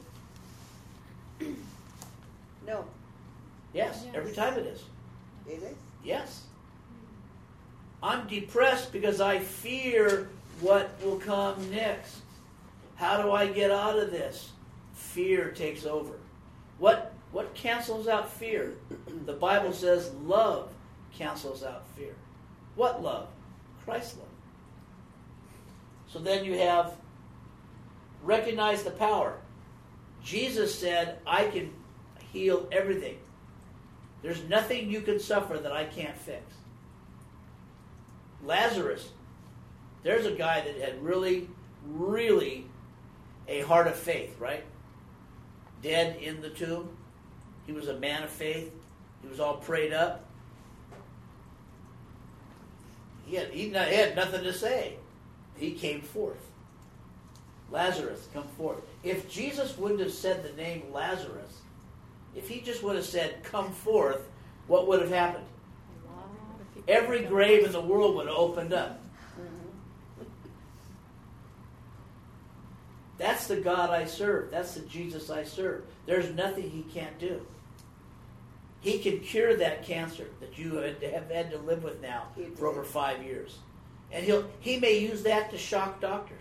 No. Yes, Yes. every time it is. Is it? Yes. I'm depressed because I fear what will come next. How do I get out of this? Fear takes over. What what cancels out fear? The Bible says love cancels out fear. What love? Christ's love. So then you have recognize the power. Jesus said, I can heal everything. There's nothing you can suffer that I can't fix. Lazarus, there's a guy that had really, really a heart of faith, right? Dead in the tomb. He was a man of faith. He was all prayed up. He had, he not, he had nothing to say. He came forth. Lazarus, come forth. If Jesus wouldn't have said the name Lazarus, if he just would have said, come forth, what would have happened? Every grave in the world would have opened up. That's the God I serve. That's the Jesus I serve. There's nothing he can't do. He can cure that cancer that you have had to live with now for over five years. And he'll he may use that to shock doctors.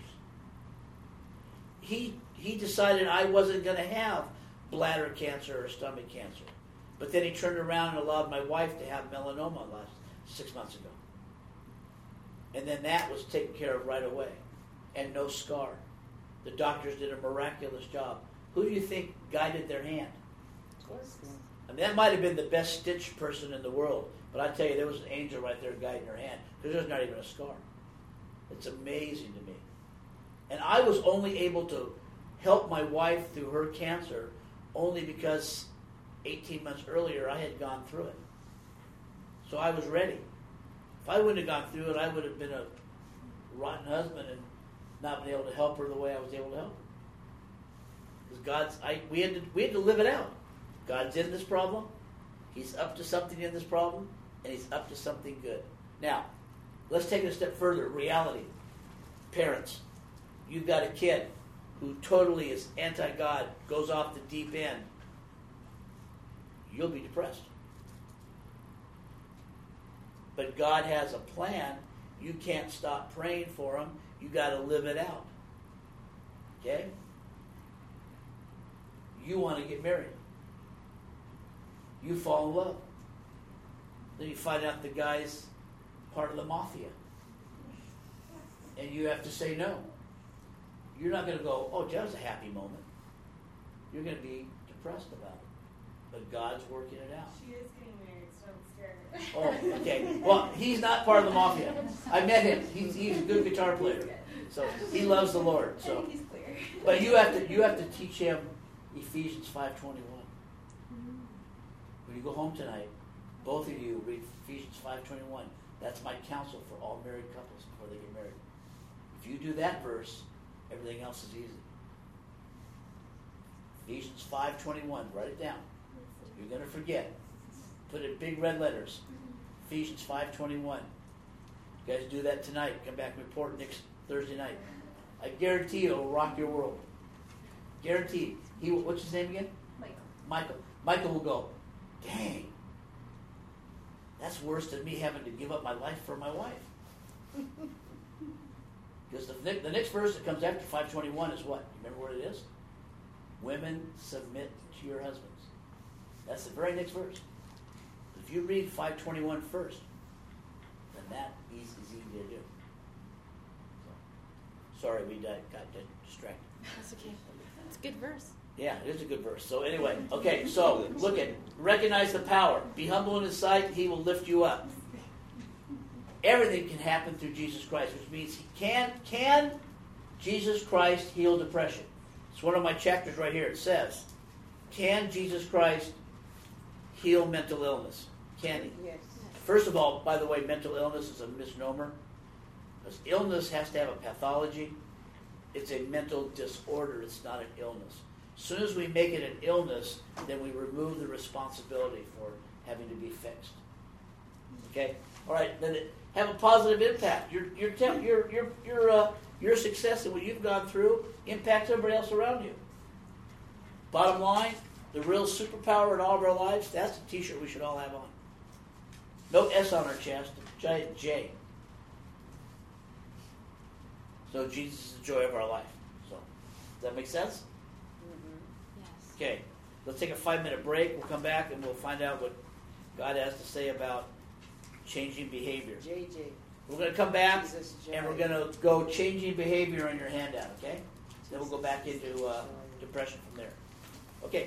He he decided I wasn't going to have bladder cancer or stomach cancer. But then he turned around and allowed my wife to have melanoma last six months ago. And then that was taken care of right away. And no scar. The doctors did a miraculous job. Who do you think guided their hand? Of course. I mean, that might have been the best stitched person in the world. But I tell you, there was an angel right there guiding her hand. Because there's not even a scar. It's amazing to me. And I was only able to help my wife through her cancer only because eighteen months earlier I had gone through it. So I was ready. If I wouldn't have gone through it, I would have been a rotten husband and not been able to help her the way I was able to help her. Because God's, I, we had to, we had to live it out. God's in this problem. He's up to something in this problem, and he's up to something good. Now, let's take it a step further. Reality. Parents, you've got a kid who totally is anti-God, goes off the deep end. You'll be depressed. But God has a plan. You can't stop praying for him. You got to live it out. Okay? You want to get married. You fall in love. Then you find out the guy's part of the mafia. And you have to say no. You're not going to go, oh, that was a happy moment. You're going to be depressed about it. But God's working it out. She is getting married, so I'm scared. Oh, okay. Well, he's not part of the mafia. I met him. He's, he's a good guitar player. So he loves the Lord. I So, think he's clear. but you have to you have to teach him Ephesians five twenty-one. When you go home tonight, both of you read Ephesians five twenty-one. That's my counsel for all married couples before they get married. If you do that verse, everything else is easy. Ephesians five twenty-one. Write it down. You're going to forget. Put it in big red letters. Ephesians five twenty-one. You guys do that tonight. Come back and report next Thursday night. I guarantee you it'll rock your world. Guaranteed. He, what's his name again? Michael. Michael. Michael will go, dang, that's worse than me having to give up my life for my wife. Because the, the next verse that comes after five twenty-one is what? Remember what it is? Women, submit to your husbands. That's the very next verse. If you read five twenty-one first, then that is easy to do. So, sorry, we got, got distracted. That's okay. It's a good verse. Yeah, it is a good verse. So anyway, okay, so look at, recognize the power. Be humble in his sight, he will lift you up. Everything can happen through Jesus Christ, which means he can, can Jesus Christ heal depression? It's one of my chapters right here. It says, can Jesus Christ heal mental illness? Can he? Yes. First of all, by the way, mental illness is a misnomer. Because illness has to have a pathology. It's a mental disorder. It's not an illness. As soon as we make it an illness, then we remove the responsibility for having to be fixed. Okay? All right, then it have a positive impact. Your your temp, your your your uh, your success and what you've gone through impacts everybody else around you. Bottom line, the real superpower in all of our lives, that's the t-shirt we should all have on. No S on our chest, giant J. So Jesus is the joy of our life. So, does that make sense? Yes. Okay, let's take a five-minute break. We'll come back and we'll find out what God has to say about changing behavior. J J. We're going to come back Jesus J. and we're going to go changing behavior on your handout, okay? Then we'll go back into uh, depression from there. Okay.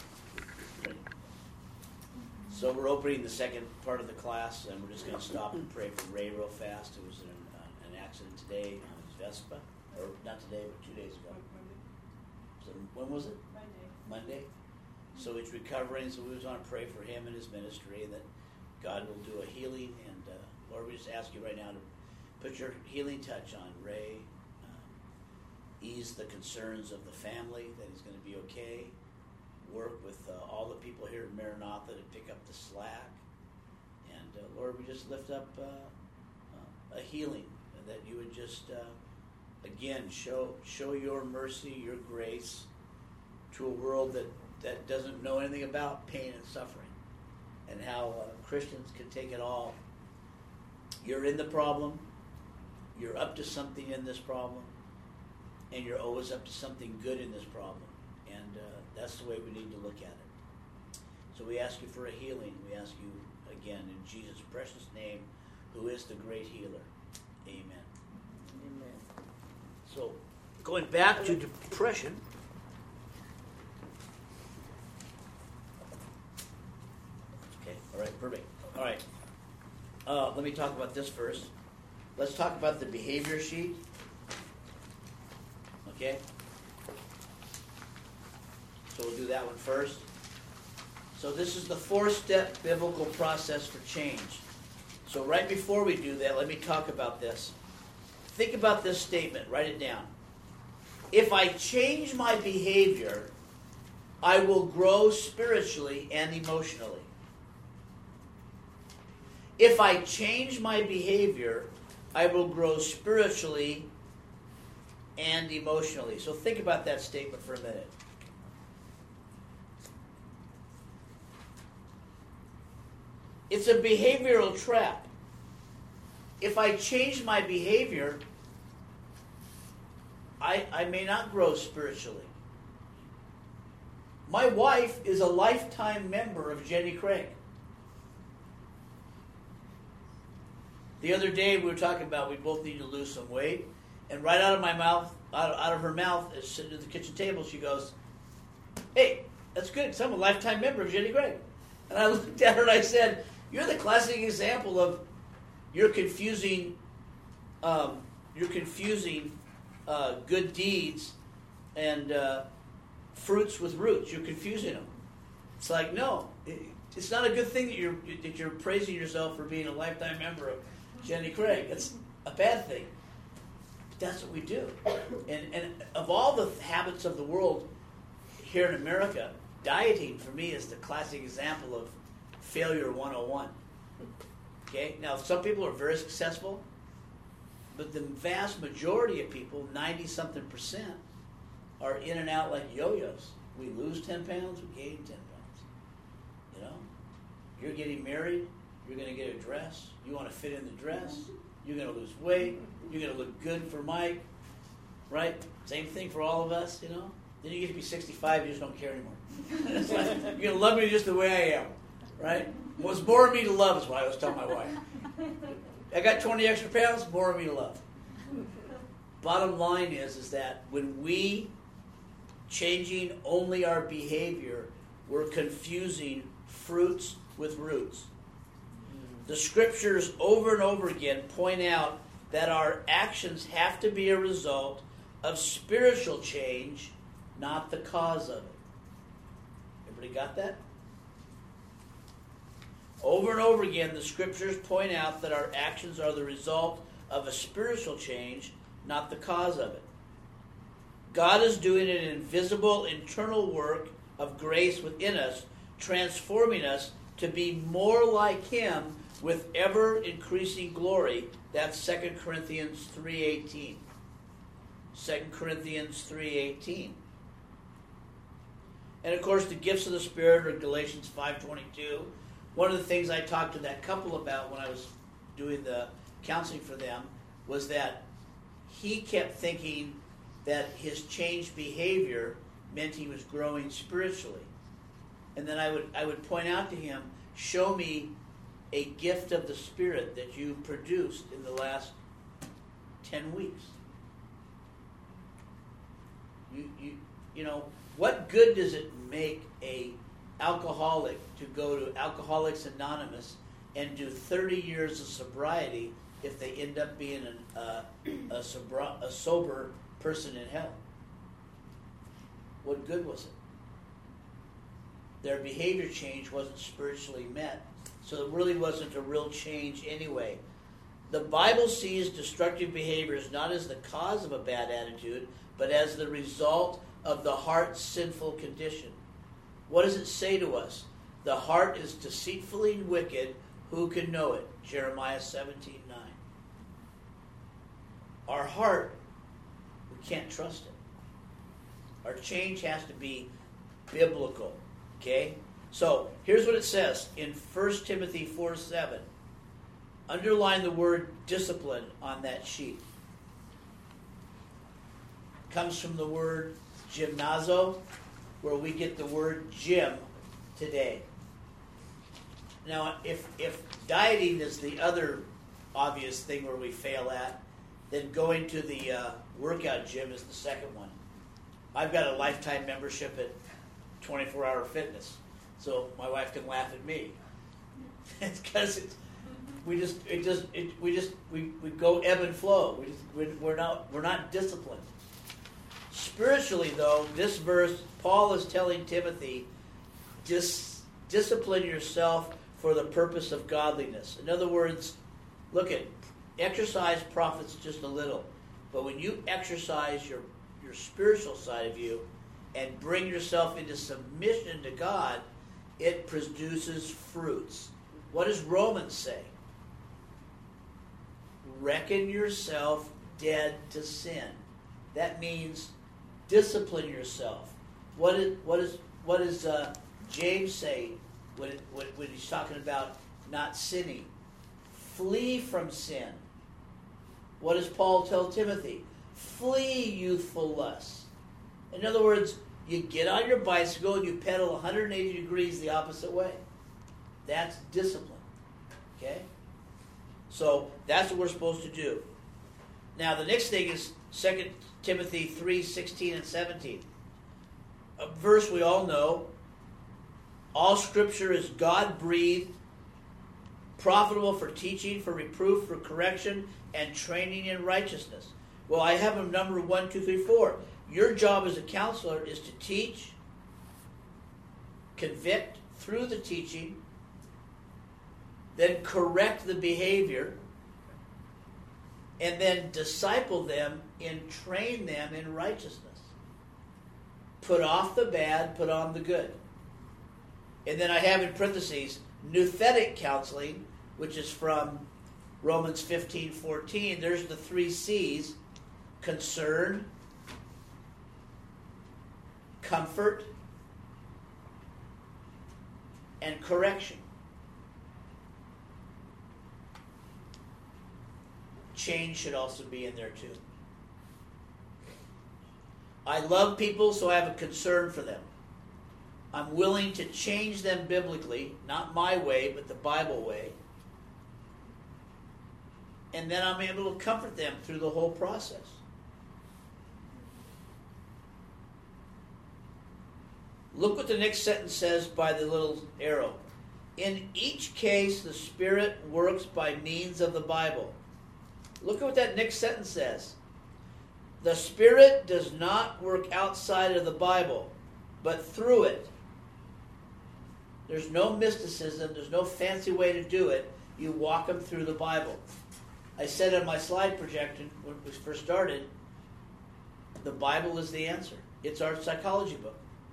So we're opening the second part of the class, and we're just going to stop and pray for Ray real fast, who was in an, uh, an accident today on his Vespa, or not today, but two days ago. So when was it? Monday. Monday. So he's recovering, so we just want to pray for him and his ministry, and that God will do a healing. And uh, Lord, we just ask you right now to put your healing touch on Ray, um, ease the concerns of the family, that he's going to be okay. Work with uh, all the people here at Maranatha to pick up the slack. And uh, Lord, we just lift up uh, uh, a healing, and that you would just, uh, again, show show your mercy, your grace to a world that, that doesn't know anything about pain and suffering, and how uh, Christians can take it all. You're in the problem. You're up to something in this problem. And you're always up to something good in this problem. And uh, that's the way we need to look at it. So we ask you for a healing. We ask you, again, in Jesus' precious name, who is the great healer. Amen. Amen. So, going back to depression. Okay, all right, perfect. All right. Uh, let me talk about this first. Let's talk about the behavior sheet. Okay? So we'll do that one first. So this is the four-step biblical process for change. So right before we do that, let me talk about this. Think about this statement. Write it down. If I change my behavior, I will grow spiritually and emotionally. If I change my behavior, I will grow spiritually and emotionally. So think about that statement for a minute. It's a behavioral trap. If I change my behavior, I, I may not grow spiritually. My wife is a lifetime member of Jenny Craig. The other day we were talking about we both need to lose some weight, and right out of my mouth, out of, out of her mouth, as sitting at the kitchen table, she goes, "Hey, that's good, because I'm a lifetime member of Jenny Craig." And I looked at her and I said, "You're the classic example of you're confusing, um, you're confusing uh, good deeds and uh, fruits with roots. You're confusing them." It's like, no, it, it's not a good thing that you're that you're praising yourself for being a lifetime member of Jenny Craig. It's a bad thing. But that's what we do. And and of all the habits of the world here in America, dieting for me is the classic example of failure one oh one. Okay? Now, some people are very successful, but the vast majority of people, ninety-something percent, are in and out like yo-yos. We lose ten pounds, we gain ten pounds. You know? You're getting married, you're going to get a dress, you want to fit in the dress, you're going to lose weight, you're going to look good for Mike, right? Same thing for all of us, you know? Then you get to be sixty-five, you just don't care anymore. It's like, you're going to love me just the way I am, right? What's more of me to love is what I always tell my wife. I got twenty extra pounds, more of me to love. Bottom line is, is that when we changing only our behavior, we're confusing fruits with roots. The scriptures over and over again point out that our actions have to be a result of spiritual change, not the cause of it. Everybody got that? Over and over again, the scriptures point out that our actions are the result of a spiritual change, not the cause of it. God is doing an invisible internal work of grace within us, transforming us to be more like Him with ever increasing glory. That's Second Corinthians three eighteen. Second Corinthians three eighteen. And of course, the gifts of the Spirit are Galatians five twenty-two. One of the things I talked to that couple about when I was doing the counseling for them was that he kept thinking that his changed behavior meant he was growing spiritually. And then I would I would point out to him, show me a gift of the Spirit that you produced in the last ten weeks. You you you know, what good does it make a alcoholic to go to Alcoholics Anonymous and do thirty years of sobriety if they end up being an, uh, a, sobra- a sober person in hell? What good was it? Their behavior change wasn't spiritually met, so it really wasn't a real change anyway. The Bible sees destructive behaviors not as the cause of a bad attitude, but as the result of the heart's sinful condition. What does it say to us? The heart is deceitfully wicked. Who can know it? Jeremiah seventeen nine. Our heart, we can't trust it. Our change has to be biblical. Okay? So, here's what it says in First Timothy four seven. Underline the word discipline on that sheet. It comes from the word gymnazo, where we get the word gym today. Now, if if dieting is the other obvious thing where we fail at, then going to the uh, workout gym is the second one. I've got a lifetime membership at twenty-four hour fitness, so my wife can laugh at me. It's because it's we just it just it, we just we, we go ebb and flow. We just we, we're not we're not disciplined. Spiritually, though, this verse, Paul is telling Timothy, dis, discipline yourself for the purpose of godliness. In other words, look at, exercise profits just a little. But when you exercise your, your spiritual side of you and bring yourself into submission to God, it produces fruits. What does Romans say? Reckon yourself dead to sin. That means discipline yourself. What is what is what does uh, James say when, it, when when he's talking about not sinning? Flee from sin. What does Paul tell Timothy? Flee youthful lusts. In other words, you get on your bicycle and you pedal one hundred eighty degrees the opposite way. That's discipline. Okay? So that's what we're supposed to do. Now the next thing is Second Timothy three sixteen and seventeen. A verse we all know. All Scripture is God-breathed, profitable for teaching, for reproof, for correction, and training in righteousness. Well, I have them number one, two, three, four. Your job as a counselor is to teach, convict through the teaching, then correct the behavior, and then disciple them and train them in righteousness. Put off the bad, put on the good. And then I have in parentheses, nouthetic counseling, which is from Romans fifteen fourteen. There's the three C's: concern, comfort, and correction. Change should also be in there too. I love people, so I have a concern for them. I'm willing to change them biblically, not my way, but the Bible way. And then I'm able to comfort them through the whole process. Look what the next sentence says by the little arrow. In each case, the Spirit works by means of the Bible. Look at what that next sentence says. The Spirit does not work outside of the Bible, but through it. There's no mysticism. There's no fancy way to do it. You walk them through the Bible. I said on my slide projection when we first started, The Bible is the answer. It's our psychology book.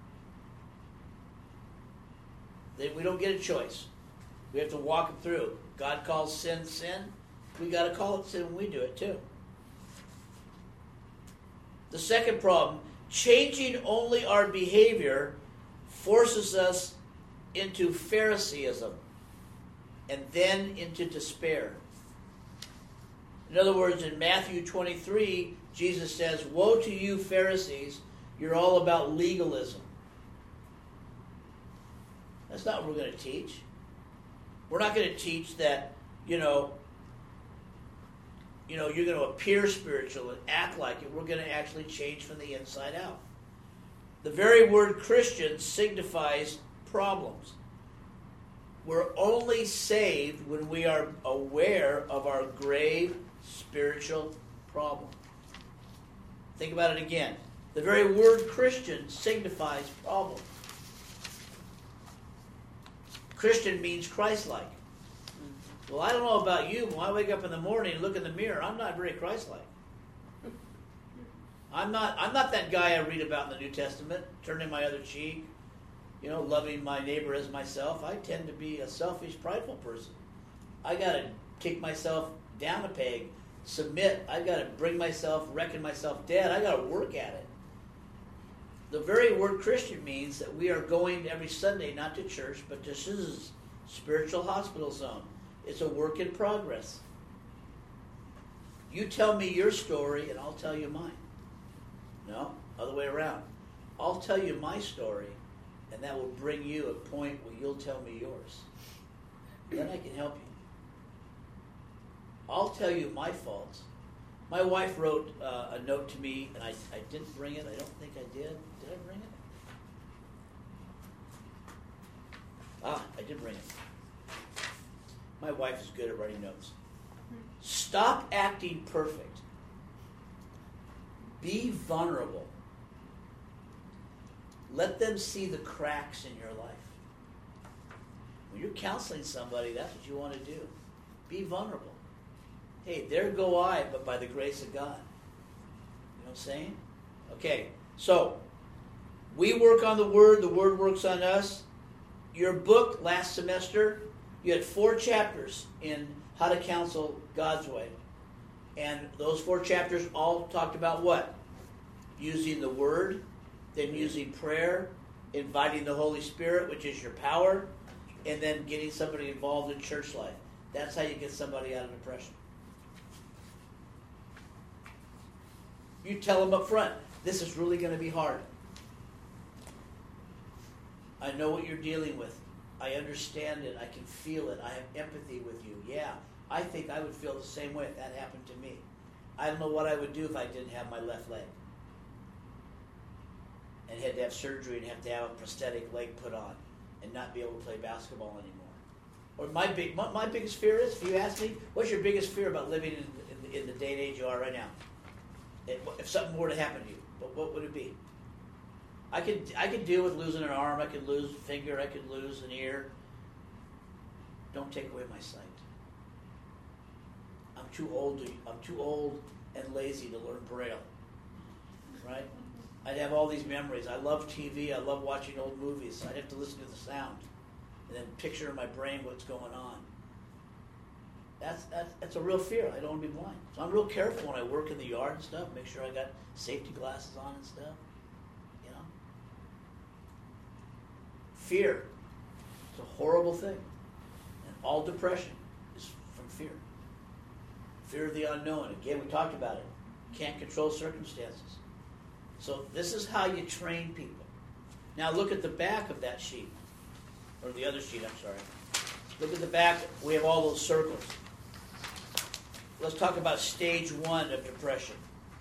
We don't get a choice. We have to walk it through. God calls sin sin. We got to call it sin when we do it too. The second problem, changing only our behavior forces us into Phariseeism and then into despair. In other words, in Matthew twenty-three, Jesus says, "Woe to you, Pharisees, you're all about legalism." That's not what we're going to teach. We're not going to teach that, you know, you know, you're going to appear spiritual and act like it. We're going to actually change from the inside out. The very word Christian signifies problems. We're only saved when we are aware of our grave spiritual problem. Think about it again. The very word Christian signifies problem. Christian means Christ-like. Well, I don't know about you, but when I wake up in the morning and look in the mirror, I'm not very Christ-like. I'm not I'm not that guy I read about in the New Testament, turning my other cheek, you know, loving my neighbor as myself. I tend to be a selfish, prideful person. I got to kick myself down a peg, submit. I got to bring myself, reckon myself dead. I got to work at it. The very word Christian means that we are going every Sunday, not to church, but this is spiritual hospital zone. It's a work in progress. You tell me your story, and I'll tell you mine. No, other way around. I'll tell you my story, and that will bring you a point where you'll tell me yours. Then I can help you. I'll tell you my faults. My wife wrote uh, a note to me, and I, I didn't bring it. I don't think I did. Did I bring it? Ah, I did bring it. My wife is good at writing notes. Stop acting perfect. Be vulnerable. Let them see the cracks in your life. When you're counseling somebody, that's what you want to do. Be vulnerable. Hey, there go I, but by the grace of God. You know what I'm saying? Okay, so we work on the Word, the Word works on us. Your book last semester, you had four chapters in How to Counsel God's Way. And those four chapters all talked about what? Using the Word, then using prayer, inviting the Holy Spirit, which is your power, and then getting somebody involved in church life. That's how you get somebody out of depression. You tell them up front, this is really going to be hard. I know what you're dealing with. I understand it. I can feel it. I have empathy with you. Yeah, I think I would feel the same way if that happened to me. I don't know what I would do if I didn't have my left leg and had to have surgery and have to have a prosthetic leg put on and not be able to play basketball anymore. Or my big, my, my biggest fear is, if you ask me, what's your biggest fear about living in, in, the, in the day and age you are right now? If, if something were to happen to you, what, what would it be? I could I could deal with losing an arm, I could lose a finger, I could lose an ear. Don't take away my sight. I'm too old to, I'm too old and lazy to learn Braille. Right? I'd have all these memories. I love T V, I love watching old movies. I'd have to listen to the sound and then picture in my brain what's going on. That's, that's that's a real fear. I don't want to be blind. So I'm real careful when I work in the yard and stuff, make sure I got safety glasses on and stuff. You know? Fear. It's a horrible thing. And all depression is from fear. Fear of the unknown. Again, we talked about it. Can't control circumstances. So this is how you train people. Now look at the back of that sheet. Or the other sheet, I'm sorry. Look at the back. We have all those circles. Let's talk about stage one of depression.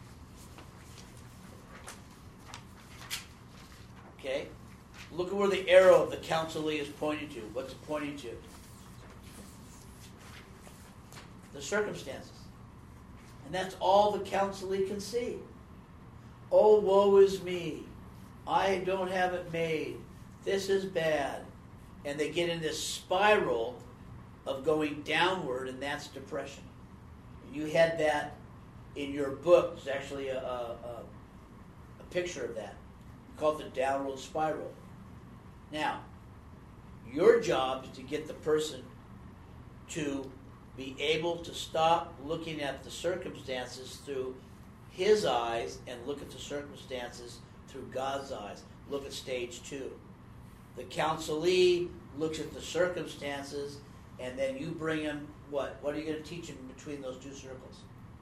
Okay? Look at where the arrow of the counselee is pointing to. What's it pointing to? The circumstances. And that's all the counselee can see. Oh, woe is me. I don't have it made. This is bad. And they get in this spiral of going downward, and that's depression. You had that in your book. There's actually a, a, picture of that. We call it the downward spiral. Now, your job is to get the person to be able to stop looking at the circumstances through his eyes and look at the circumstances through God's eyes. Look at stage two. The counselee looks at the circumstances, and then you bring him what? What are you going to teach him between those two circles?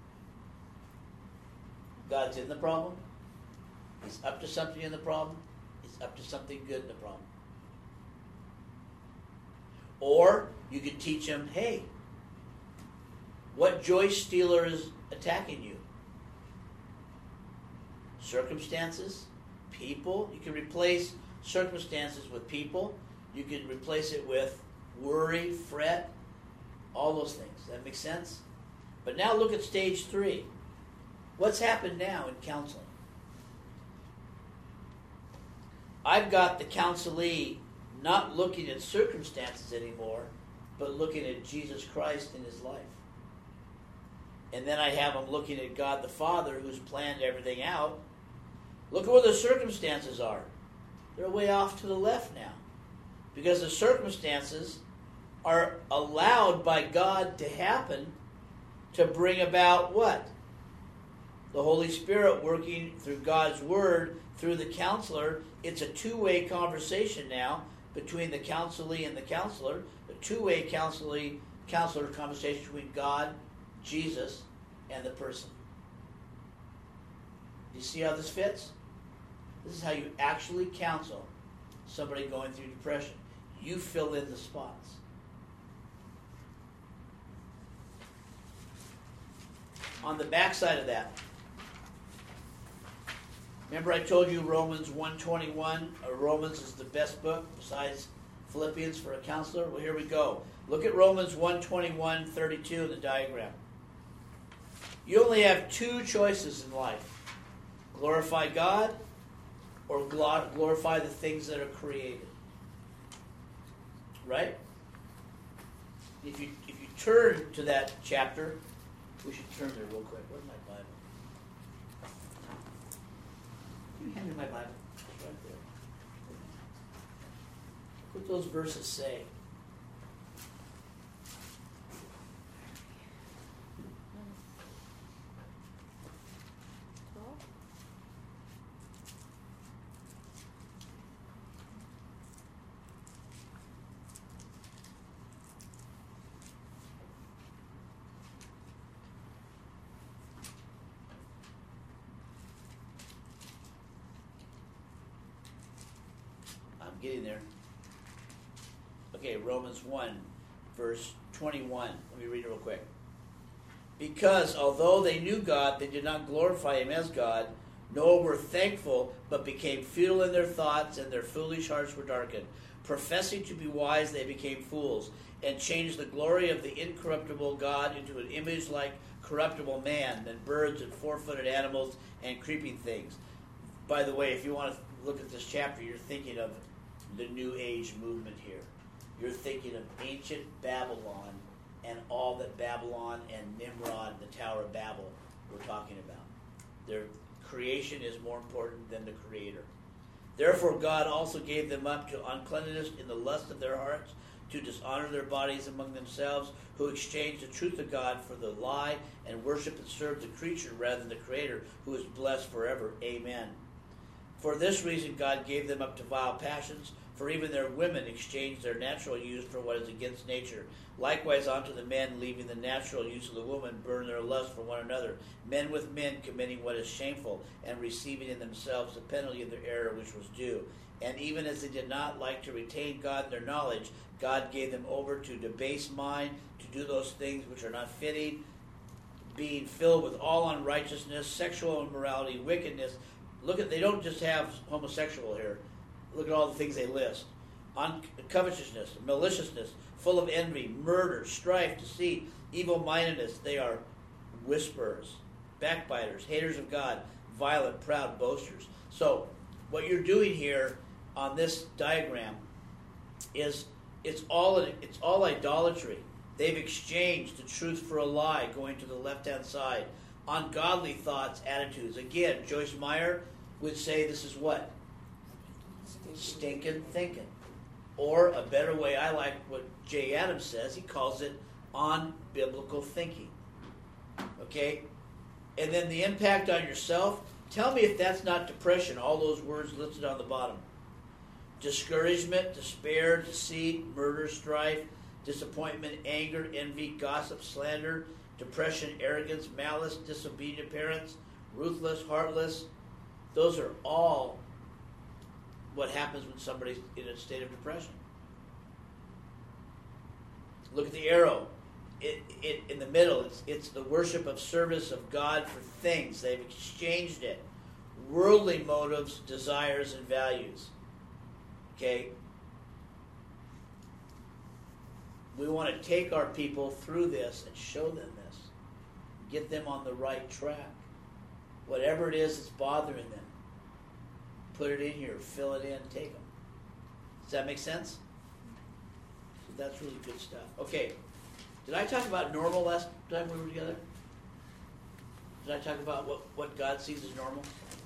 God's in the problem. He's up to something in the problem. He's up to something good in the problem. Or you could teach him, hey, what joy stealer is attacking you? Circumstances, people. You can replace circumstances with people. You can replace it with worry, fret, all those things. Does that make sense? But now look at stage three. What's happened now in counseling? I've got the counselee not looking at circumstances anymore, but looking at Jesus Christ in his life. And then I have him looking at God the Father, who's planned everything out. Look at where the circumstances are. They're way off to the left now. Because the circumstances are allowed by God to happen to bring about what? The Holy Spirit working through God's Word, through the counselor. It's a two-way conversation now between the counselee and the counselor. A two-way counselee, counselor conversation between God, Jesus, and the person. Do you see how this fits? This is how you actually counsel somebody going through depression. You fill in the spots. On the backside of that, remember I told you Romans one twenty-one, or Romans is the best book besides Philippians for a counselor? Well, here we go. Look at Romans one twenty-one, thirty-two in the diagram. You only have two choices in life. Glorify God or glorify the things that are created. Right? If you if you turn to that chapter, we should turn there real quick. Where's my Bible? Can you hand me my Bible? It's right there. What those verses say. Twelve? I'm getting there. Okay, Romans one, verse twenty-one. Let me read it real quick. Because although they knew God, they did not glorify him as God, nor were thankful, but became futile in their thoughts, and their foolish hearts were darkened. Professing to be wise, they became fools, and changed the glory of the incorruptible God into an image like corruptible man, and birds and four-footed animals and creeping things. By the way, if you want to look at this chapter, you're thinking of the New Age movement here. You're thinking of ancient Babylon and all that Babylon and Nimrod, the Tower of Babel, were talking about. Their creation is more important than the Creator. Therefore God also gave them up to uncleanness in the lust of their hearts, to dishonor their bodies among themselves, who exchanged the truth of God for the lie, and worship and serve the creature rather than the Creator, who is blessed forever. Amen. For this reason God gave them up to vile passions, for even their women exchanged their natural use for what is against nature. Likewise unto the men, leaving the natural use of the woman, burn their lust for one another, men with men committing what is shameful, and receiving in themselves the penalty of their error which was due. And even as they did not like to retain God in their knowledge, God gave them over to debased mind, to do those things which are not fitting, being filled with all unrighteousness, sexual immorality, wickedness. Look at, they don't just have homosexual here. Look at all the things they list. Un- covetousness, maliciousness, full of envy, murder, strife, deceit, evil-mindedness. They are whisperers, backbiters, haters of God, violent, proud, boasters. So, what you're doing here on this diagram is it's all it's all idolatry. They've exchanged the truth for a lie, going to the left-hand side. Ungodly thoughts, attitudes. Again, Joyce Meyer, would say this is what? Stinking thinking. Or a better way, I like what Jay Adams says, he calls it unbiblical thinking. Okay? And then the impact on yourself, tell me if that's not depression, all those words listed on the bottom. Discouragement, despair, deceit, murder, strife, disappointment, anger, envy, gossip, slander, depression, arrogance, malice, disobedient parents, ruthless, heartless. Those are all what happens when somebody's in a state of depression. Look at the arrow. It, it, in the middle, it's, it's the worship of service of God for things. They've exchanged it. Worldly motives, desires, and values. Okay? We want to take our people through this and show them this. Get them on the right track. Whatever it is that's bothering them, put it in here, fill it in, take them. Does that make sense? So that's really good stuff. Okay. Did I talk about normal last time we were together? Did I talk about what, what God sees as normal?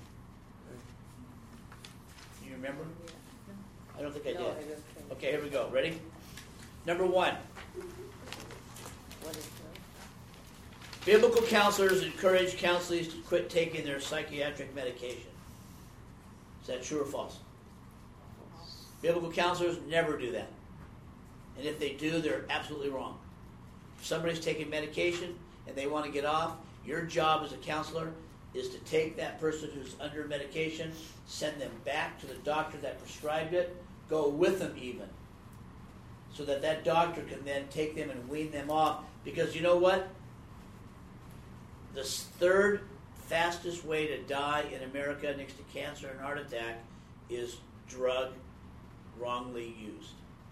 Do you remember? I don't think I No, did. I don't think. Okay, here we go. Ready? Number one. What is that? Biblical counselors encourage counselees to quit taking their psychiatric medication. Is that true or false? Biblical counselors never do that. And if they do, they're absolutely wrong. If somebody's taking medication and they want to get off, your job as a counselor is to take that person who's under medication, send them back to the doctor that prescribed it, go with them even, so that that doctor can then take them and wean them off. Because you know what? The third fastest way to die in America next to cancer and heart attack is drug wrongly used.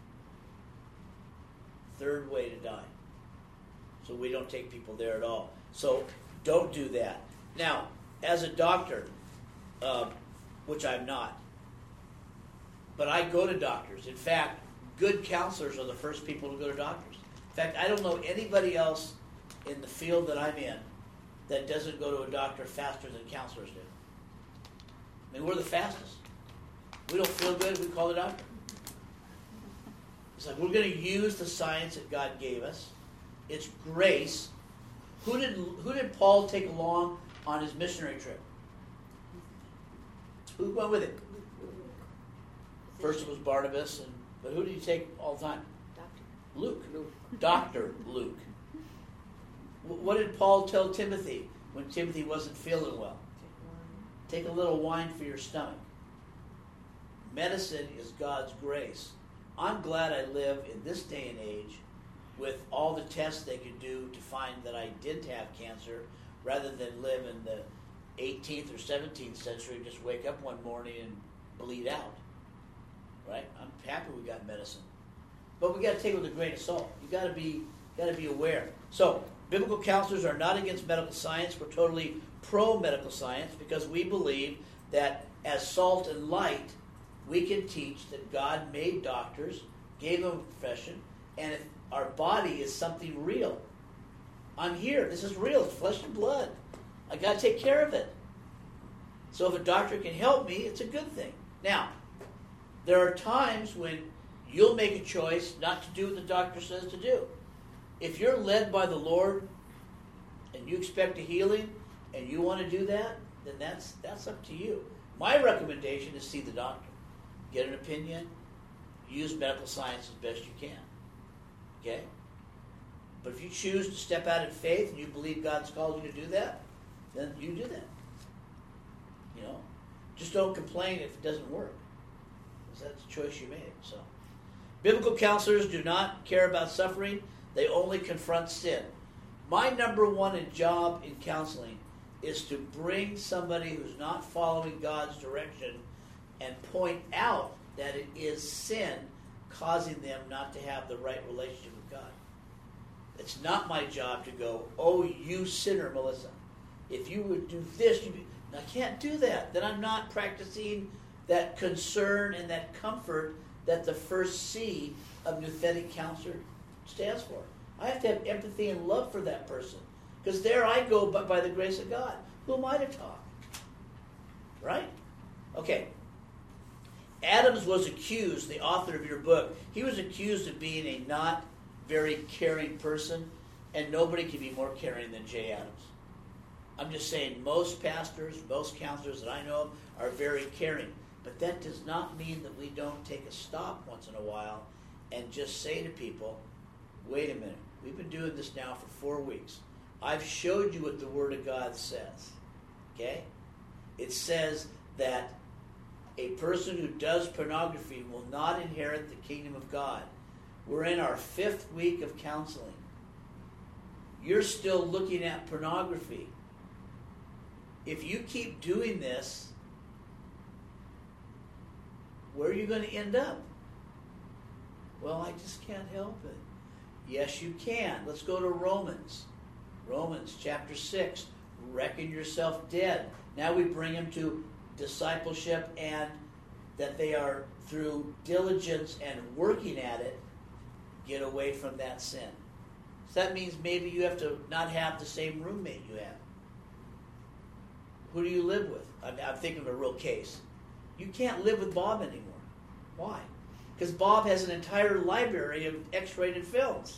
Third way to die. So we don't take people there at all. So don't do that. Now, as a doctor, uh, which I'm not, but I go to doctors. In fact, good counselors are the first people to go to doctors. In fact, I don't know anybody else in the field that I'm in that doesn't go to a doctor faster than counselors do. I mean, we're the fastest. We don't feel good, we call the doctor. It's like we're going to use the science that God gave us. It's grace. Who did who did Paul take along on his missionary trip? Who went with him? First it was Barnabas, and but who did he take all the time? Doctor. Luke. Luke. Doctor Luke. What did Paul tell Timothy when Timothy wasn't feeling well? Take a little wine for your stomach. Medicine is God's grace. I'm glad I live in this day and age with all the tests they could do to find that I didn't have cancer, rather than live in the eighteenth or seventeenth century and just wake up one morning and bleed out. Right? I'm happy we got medicine. But we got to take it with a grain of salt. You got to be got to be aware. So, biblical counselors are not against medical science. We're totally pro-medical science because we believe that as salt and light, we can teach that God made doctors, gave them a profession, and if our body is something real. I'm here. This is real. It's flesh and blood. I got to take care of it. So if a doctor can help me, it's a good thing. Now, there are times when you'll make a choice not to do what the doctor says to do. If you're led by the Lord and you expect a healing and you want to do that, then that's that's up to you. My recommendation is see the doctor. Get an opinion. Use medical science as best you can. Okay? But if you choose to step out in faith and you believe God's called you to do that, then you do that. You know? Just don't complain if it doesn't work. Because that's a choice you made. So, biblical counselors do not care about suffering. They only confront sin. My number one job in counseling is to bring somebody who's not following God's direction and point out that it is sin causing them not to have the right relationship with God. It's not my job to go, oh, you sinner, Melissa. If you would do this, you'd be... I can't do that. Then I'm not practicing that concern and that comfort that the first C of Nouthetic Counselor stands for. I have to have empathy and love for that person. Because there I go by, by the grace of God. Who am I to talk? Right? Okay. Adams was accused, the author of your book, he was accused of being a not very caring person, and nobody can be more caring than Jay Adams. I'm just saying most pastors, most counselors that I know of are very caring. But that does not mean that we don't take a stop once in a while and just say to people, wait a minute, we've been doing this now for four weeks. I've showed you what the Word of God says. Okay? It says that a person who does pornography will not inherit the kingdom of God. We're in our fifth week of counseling. You're still looking at pornography. If you keep doing this, where are you going to end up? Well, I just can't help it. Yes, you can. Let's go to Romans. Romans chapter six. Reckon yourself dead. Now we bring him to discipleship, and that they are through diligence and working at it, get away from that sin. So that means maybe you have to not have the same roommate you have. Who do you live with? I'm, I'm thinking of a real case. You can't live with Bob anymore. Why? Because Bob has an entire library of X-rated films.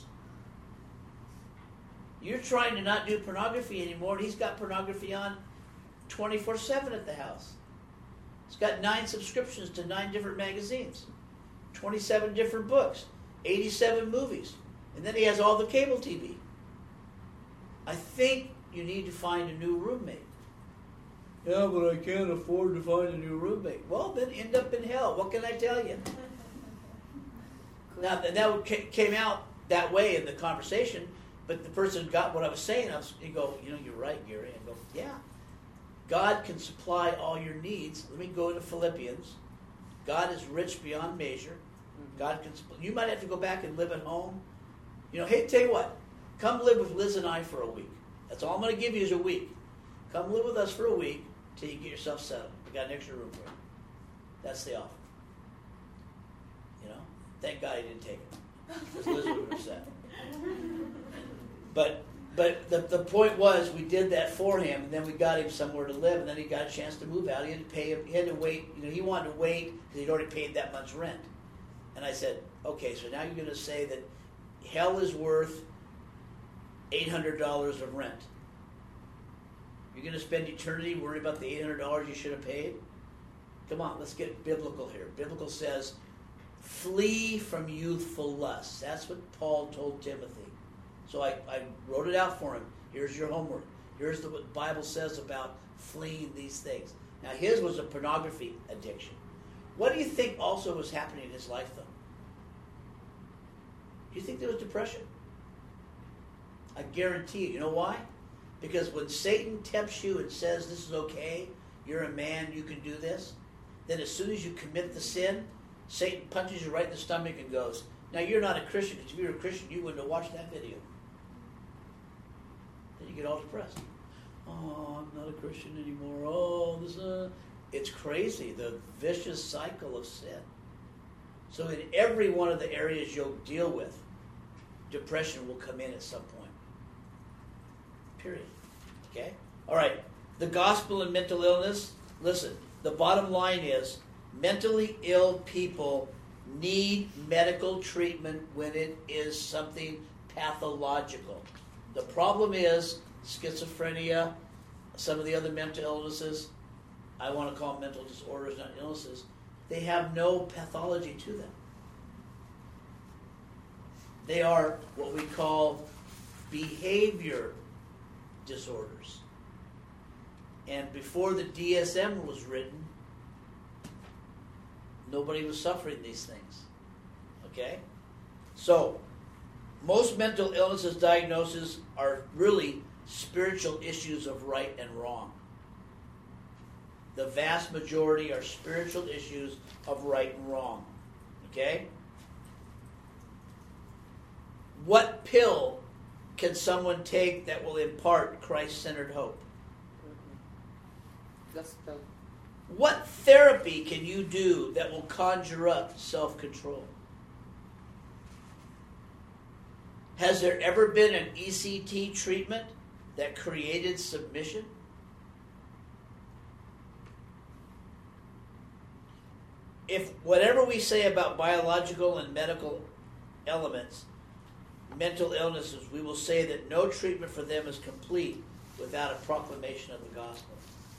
You're trying to not do pornography anymore, and he's got pornography on twenty-four seven at the house. He's got nine subscriptions to nine different magazines, twenty-seven different books, eighty-seven movies, and then he has all the cable T V. I think you need to find a new roommate. Yeah, but I can't afford to find a new roommate. Well, then end up in hell. What can I tell you? Now, that came out that way in the conversation, but the person got what I was saying. I was, you go, you know, you're right, Gary. I go, yeah. God can supply all your needs. Let me go to Philippians. God is rich beyond measure. God can. You might have to go back and live at home. You know, hey, tell you what. Come live with Liz and I for a week. That's all I'm going to give you is a week. Come live with us for a week till you get yourself settled. We got an extra room for you. That's the offer. You know, thank God he didn't take it, because Liz would have been upset. But but the the point was, we did that for him, and then we got him somewhere to live, and then he got a chance to move out. He had to pay. He had to wait. You know, he wanted to wait because he'd already paid that much rent. And I said, okay, so now you're going to say that hell is worth eight hundred dollars of rent. You're going to spend eternity worrying about the eight hundred dollars you should have paid? Come on, let's get biblical here. Biblical says, flee from youthful lusts. That's what Paul told Timothy. So I, I wrote it out for him. Here's your homework. Here's the, what the Bible says about fleeing these things. Now, his was a pornography addiction. What do you think also was happening in his life, though? Do you think there was depression? I guarantee you. You know why? Because when Satan tempts you and says, this is okay, you're a man, you can do this, then as soon as you commit the sin, Satan punches you right in the stomach and goes, now you're not a Christian, because if you were a Christian, you wouldn't have watched that video. Then you get all depressed. Oh, I'm not a Christian anymore. Oh, this uh it's crazy, the vicious cycle of sin. So in every one of the areas you'll deal with, depression will come in at some point. Period. Okay? All right. The gospel and mental illness. Listen, the bottom line is mentally ill people need medical treatment when it is something pathological. The problem is schizophrenia, some of the other mental illnesses, I want to call them mental disorders, not illnesses, they have no pathology to them. They are what we call behavior disorders. And before the D S M was written, nobody was suffering these things. Okay? So, most mental illnesses diagnoses are really spiritual issues of right and wrong. The vast majority are spiritual issues of right and wrong. Okay? What pill can someone take that will impart Christ-centered hope? Gospel. What therapy can you do that will conjure up self-control? Has there ever been an E C T treatment that created submission? if whatever we say about biological and medical elements, mental illnesses, we will say that no treatment for them is complete without a proclamation of the gospel.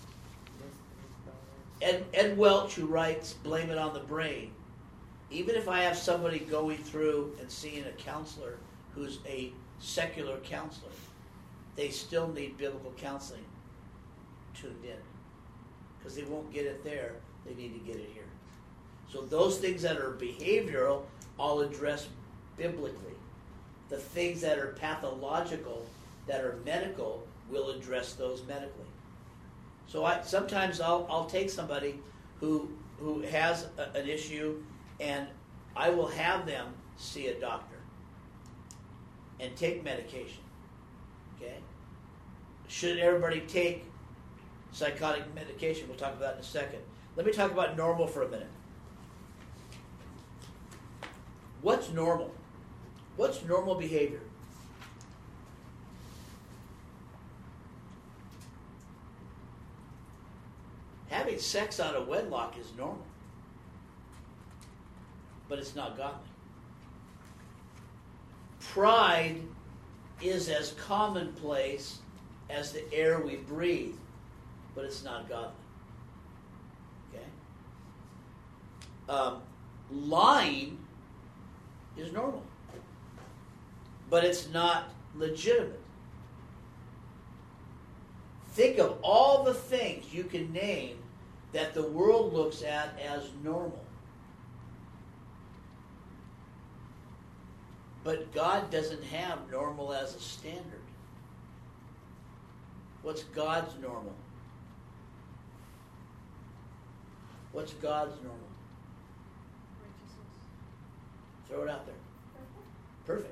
Ed, Ed Welch, who writes Blame It on the Brain, even if I have somebody going through and seeing a counselor who's a secular counselor, they still need biblical counseling tuned in. Because they won't get it there, they need to get it here. So those things that are behavioral, I'll address biblically. The things that are pathological, that are medical, we'll address those medically. So I sometimes I'll I'll take somebody who who has a, an issue, and I will have them see a doctor and take medication. Okay? Should everybody take psychotic medication? We'll talk about it in a second. Let me talk about normal for a minute. What's normal? What's normal behavior? Having sex out of wedlock is normal, but it's not godly. Pride is as commonplace as the air we breathe, but it's not godly. Okay? Um, lying is normal, but it's not legitimate. Think of all the things you can name that the world looks at as normal. But God doesn't have normal as a standard. What's God's normal? What's God's normal? Righteousness. Throw it out there. Perfect.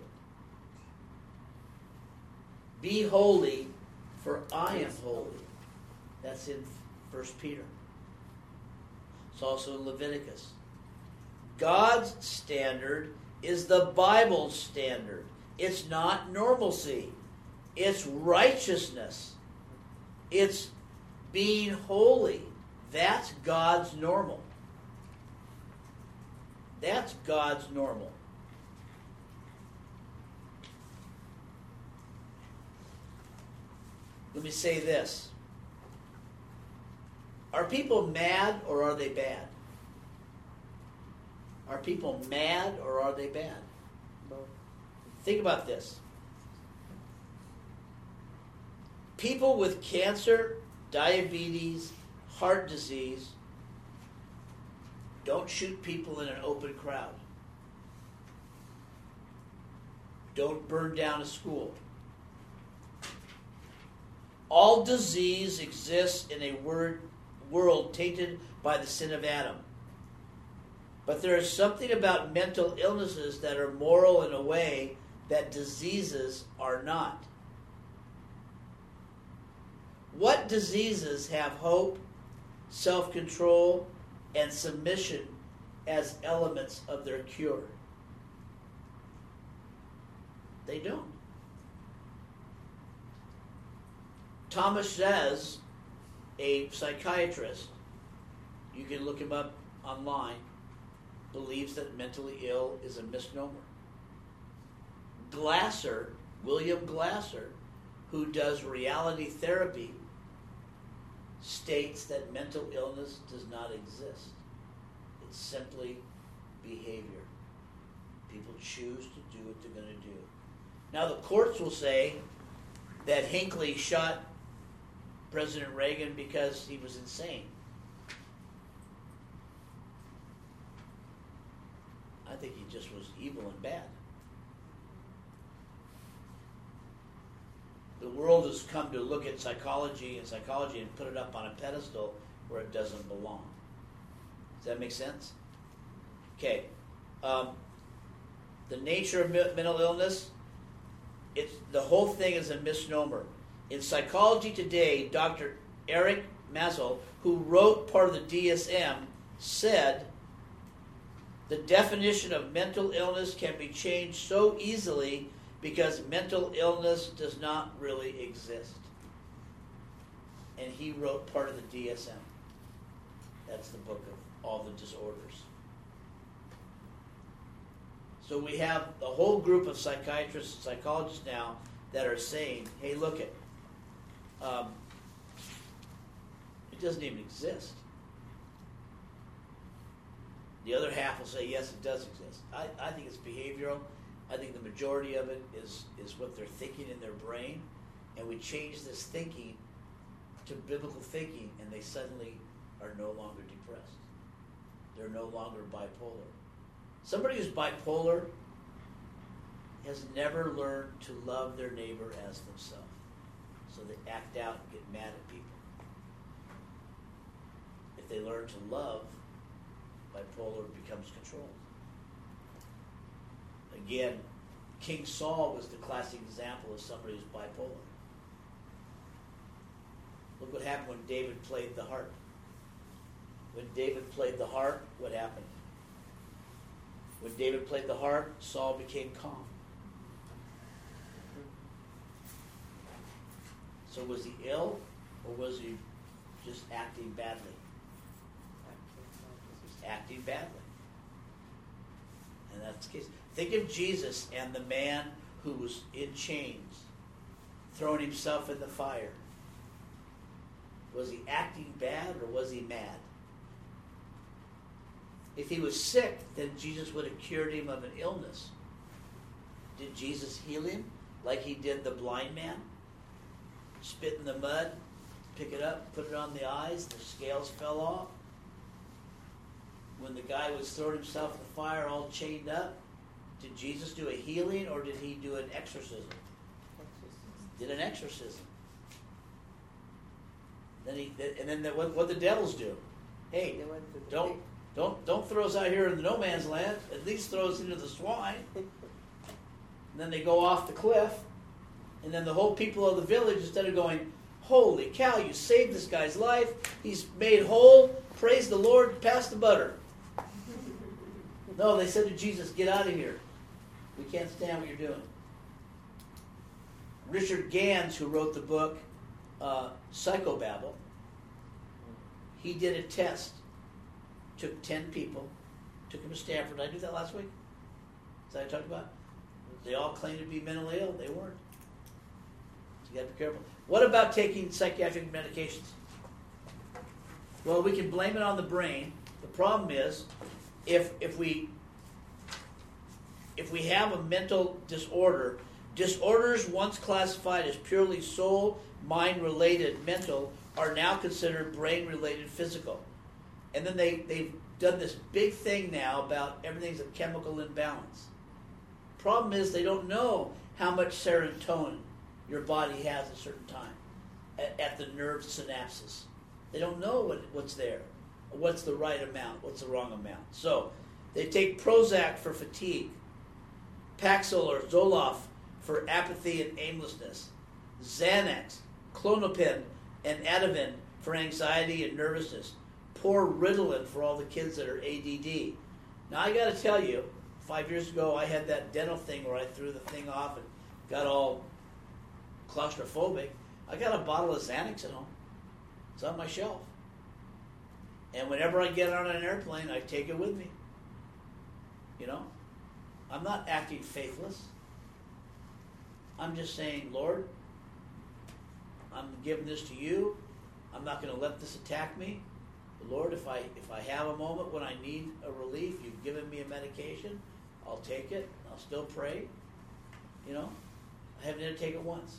Be holy, for I am holy. That's in First Peter. It's also in Leviticus. God's standard is the Bible's standard. It's not normalcy. It's righteousness. It's being holy. That's God's normal. That's God's normal. Let me say this. Are people mad or are they bad? Are people mad or are they bad? Think about this. People with cancer, diabetes, heart disease don't shoot people in an open crowd. Don't burn down a school. All disease exists in a word, world tainted by the sin of Adam. But there is something about mental illnesses that are moral in a way that diseases are not. What diseases have hope, self-control, and submission as elements of their cure? They don't. Thomas says, a psychiatrist, you can look him up online, believes that mentally ill is a misnomer. Glasser, William Glasser, who does reality therapy, states that mental illness does not exist. It's simply behavior. People choose to do what they're going to do. Now the courts will say that Hinckley shot President Reagan because he was insane. I think he just was evil and bad. The world has come to look at psychology and psychology and put it up on a pedestal where it doesn't belong. Does that make sense? Okay. Um, the nature of mental illness, it's, the whole thing is a misnomer. In Psychology Today, Doctor Eric Mazel, who wrote part of the D S M, said the definition of mental illness can be changed so easily because mental illness does not really exist. And he wrote part of the D S M. That's the book of all the disorders. So we have a whole group of psychiatrists and psychologists now that are saying, hey, look it, um, it doesn't even exist. The other half will say, yes, it does exist. I, I think it's behavioral. I think the majority of it is, is what they're thinking in their brain. And we change this thinking to biblical thinking, and they suddenly are no longer depressed. They're no longer bipolar. Somebody who's bipolar has never learned to love their neighbor as themselves. So they act out and get mad at people. If they learn to love, bipolar becomes controlled. Again, King Saul was the classic example of somebody who's bipolar. Look what happened when David played the harp. When David played the harp, what happened? When David played the harp, Saul became calm. So was he ill, or was he just acting badly? He's acting badly. And that's the case. Think of Jesus and the man who was in chains, throwing himself in the fire. Was he acting bad, or was he mad? If he was sick, then Jesus would have cured him of an illness. Did Jesus heal him like he did the blind man? Spit in the mud, pick it up, put it on the eyes, the scales fell off. When the guy was throwing himself in the fire all chained up, did Jesus do a healing, or did he do an exorcism? Did an exorcism. Then he, and then the, what, what the devils do? Hey, don't don't don't throw us out here in the no man's land. At least throw us into the swine. And then they go off the cliff, and then the whole people of the village, instead of going, "Holy cow, you saved this guy's life. He's made whole. Praise the Lord. Pass the butter." No, they said to Jesus, "Get out of here. We can't stand what you're doing." Richard Gans, who wrote the book uh, Psychobabble, he did a test. Took ten people, took them to Stanford. Did I do that last week? Is that what I talked about? They all claimed to be mentally ill. They weren't. So you got to be careful. What about taking psychiatric medications? Well, we can blame it on the brain. The problem is, if if we if we have a mental disorder, disorders once classified as purely soul, mind-related, mental, are now considered brain-related, physical. And then they, they've done this big thing now about everything's a chemical imbalance. Problem is they don't know how much serotonin your body has at a certain time at, at the nerve synapses. They don't know what, what's there, what's the right amount, what's the wrong amount. So they take Prozac for fatigue, Paxil or Zoloft for apathy and aimlessness, Xanax, Klonopin, and Ativan for anxiety and nervousness. Poor Ritalin for all the kids that are A D D. Now I got to tell you, five years ago I had that dental thing where I threw the thing off and got all claustrophobic. I got a bottle of Xanax at home. It's on my shelf. And whenever I get on an airplane, I take it with me. You know? I'm not acting faithless. I'm just saying, Lord, I'm giving this to you. I'm not going to let this attack me. Lord, if I if I have a moment when I need a relief, you've given me a medication, I'll take it. I'll still pray. You know, I haven't had to take it once.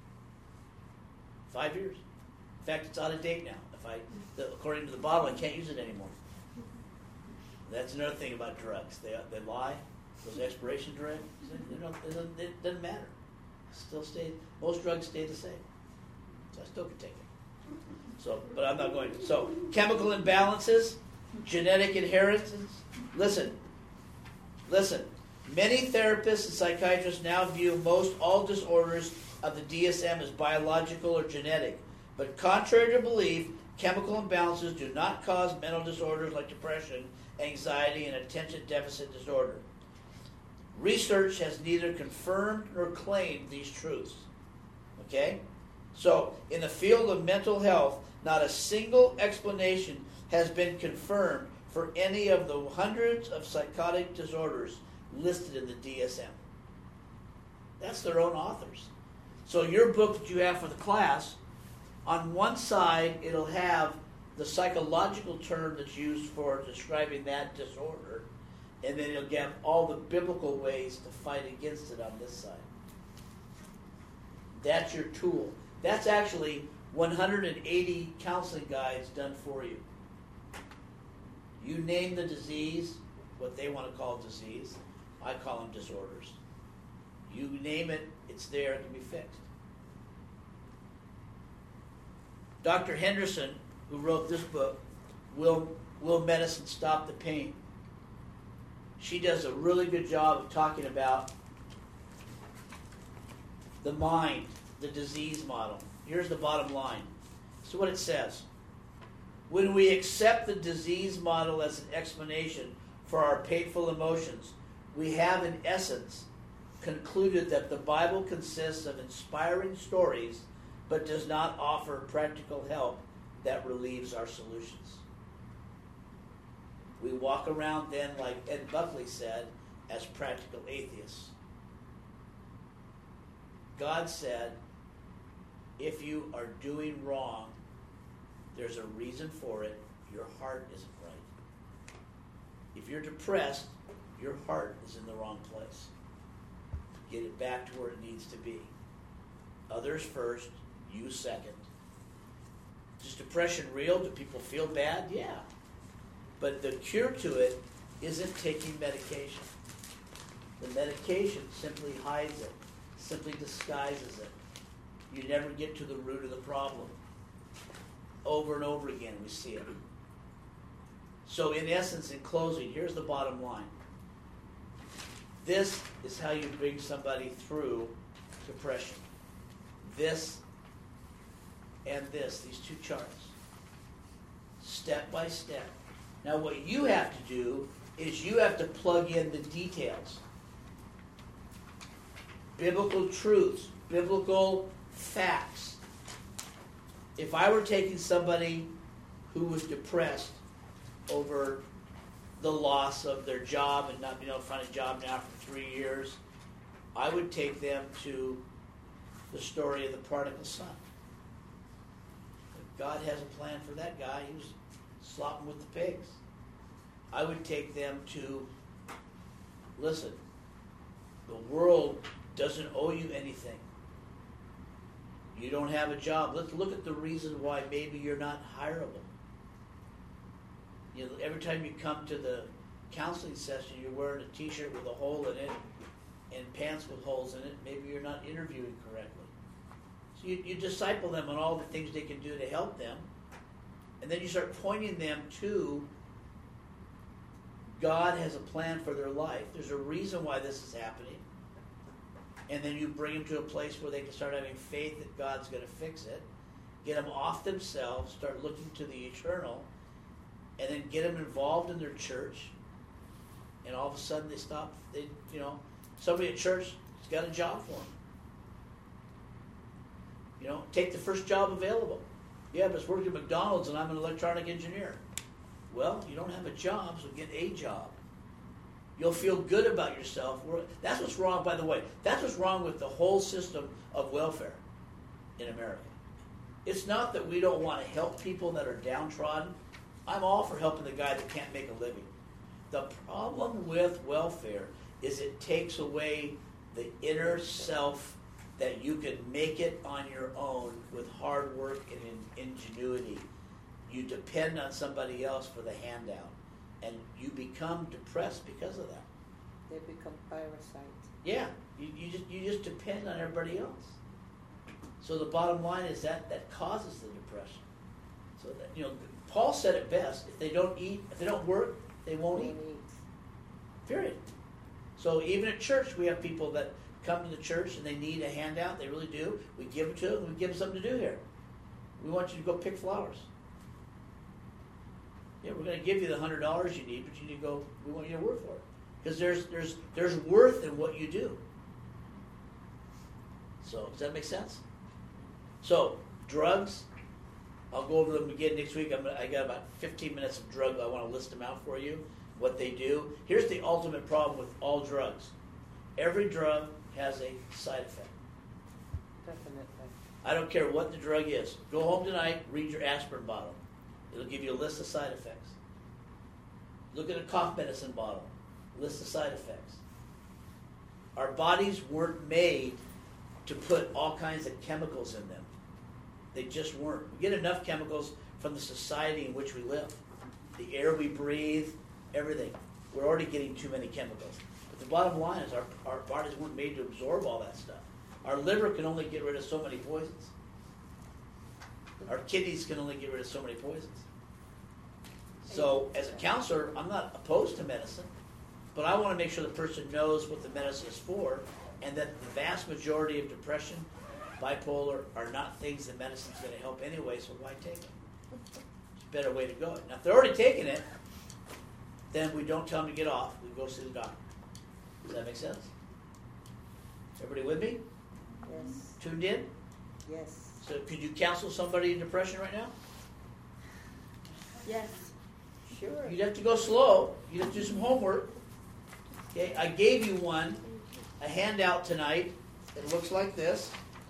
Five years. In fact, it's out of date now. If I, the, according to the bottle, I can't use it anymore. That's another thing about drugs. They they lie. Those expiration drugs, you know, it doesn't, it doesn't matter. It still stay. Most drugs stay the same. So I still can take it. So, but I'm not going to. So, chemical imbalances, genetic inheritance. Listen, listen. Many therapists and psychiatrists now view most all disorders of the D S M as biological or genetic. But contrary to belief, chemical imbalances do not cause mental disorders like depression, anxiety, and attention deficit disorder. Research has neither confirmed nor claimed these truths. Okay? So, in the field of mental health, not a single explanation has been confirmed for any of the hundreds of psychotic disorders listed in the D S M. That's their own authors. So your book that you have for the class, on one side it'll have the psychological term that's used for describing that disorder, and then it'll give all the biblical ways to fight against it on this side. That's your tool. That's actually one hundred eighty counseling guides done for you. You name the disease, what they want to call disease. I call them disorders. You name it, it's there, it can be fixed. Doctor Henderson, who wrote this book, Will, Will Medicine Stop the Pain? She does a really good job of talking about the mind, the disease model. Here's the bottom line. So what it says. When we accept the disease model as an explanation for our painful emotions, we have in essence concluded that the Bible consists of inspiring stories but does not offer practical help that relieves our solutions. We walk around then, like Ed Buckley said, as practical atheists. God said, if you are doing wrong, there's a reason for it. Your heart isn't right. If you're depressed, your heart is in the wrong place. Get it back to where it needs to be. Others first, you second. Is depression real? Do people feel bad? Yeah. But the cure to it isn't taking medication. The medication simply hides it, simply disguises it. You never get to the root of the problem. Over and over again, we see it. So in essence, in closing, here's the bottom line. This is how you bring somebody through depression. This and this, these two charts. Step by step. Now what you have to do is you have to plug in the details. Biblical truths, biblical facts. If I were taking somebody who was depressed over the loss of their job and not being able to find a job now for three years, I would take them to the story of the prodigal son. God has a plan for that guy. He was slopping with the pigs. I would take them to, listen, the world doesn't owe you anything. You don't have a job. Let's look at the reason why maybe you're not hireable. You know, every time you come to the counseling session, you're wearing a T-shirt with a hole in it and pants with holes in it. Maybe you're not interviewing correctly. So you, you disciple them on all the things they can do to help them. And then you start pointing them to God has a plan for their life. There's a reason why this is happening. And then you bring them to a place where they can start having faith that God's going to fix it. Get them off themselves, start looking to the eternal, and then get them involved in their church. And all of a sudden they stop, they, you know, somebody at church has got a job for them. You know, take the first job available. Yeah, but it's working at McDonald's and I'm an electronic engineer. Well, you don't have a job, so get a job. You'll feel good about yourself. That's what's wrong, by the way. That's what's wrong with the whole system of welfare in America. It's not that we don't want to help people that are downtrodden. I'm all for helping the guy that can't make a living. The problem with welfare is it takes away the inner self that you can make it on your own with hard work and in ingenuity. You depend on somebody else for the handout. And you become depressed because of that. They become parasites. Yeah, you, you just you just depend on everybody else. So the bottom line is that that causes the depression. So that, you know, Paul said it best: if they don't eat, if they don't work, they won't They eat. need. Period. So even at church, we have people that come to the church and they need a handout. They really do. We give it to them. We give them something to do here. We want you to go pick flowers. Yeah, we're going to give you the hundred dollars you need, but you need to go. We want you to work for it because there's there's there's worth in what you do. So does that make sense? So drugs, I'll go over them again next week. I'm, gonna- I got about fifteen minutes of drug. I want to list them out for you, what they do. Here's the ultimate problem with all drugs. Every drug has a side effect. Definitely. I don't care what the drug is. Go home tonight, read your aspirin bottle. It'll give you a list of side effects. Look at a cough medicine bottle, list of side effects. Our bodies weren't made to put all kinds of chemicals in them. They just weren't. We get enough chemicals from the society in which we live. The air we breathe, everything. We're already getting too many chemicals. But the bottom line is our, our bodies weren't made to absorb all that stuff. Our liver can only get rid of so many poisons. Our kidneys can only get rid of so many poisons. So as a counselor, I'm not opposed to medicine, but I want to make sure the person knows what the medicine is for, and that the vast majority of depression, bipolar, are not things that medicine's going to help anyway, so why take it? It's a better way to go. Now, if they're already taking it, then we don't tell them to get off. We go see the doctor. Does that make sense? Everybody with me? Yes. Tuned in? Yes. So could you counsel somebody in depression right now? Yes. Sure. You'd have to go slow. You'd have to do some homework. Okay, I gave you one, a handout tonight. It looks like this.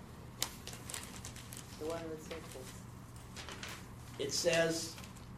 The one with circles. It says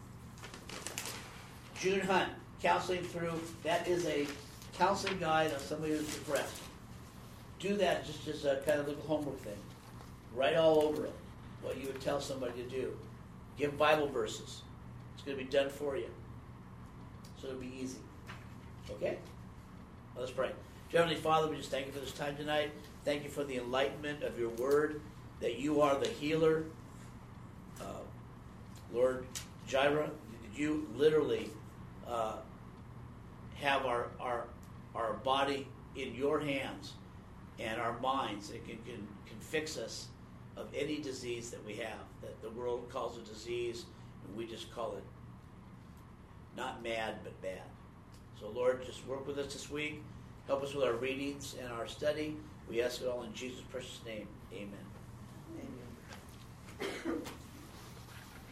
June Hunt, counseling through. That is a counseling guide on somebody who's depressed. Do that just as a kind of little homework thing. Write all over it what you would tell somebody to do. Give Bible verses. It's going to be done for you. So it'll be easy. Okay? Well, let's pray. Dear Heavenly Father, we just thank you for this time tonight. Thank you for the enlightenment of your word, that you are the healer. Uh, Lord Jireh, you literally uh, have our, our, our body in your hands and our minds. It can, can, can fix us of any disease that we have, that the world calls a disease, and we just call it not mad, but bad. So, Lord, just work with us this week. Help us with our readings and our study. We ask it all in Jesus' precious name. Amen. Amen.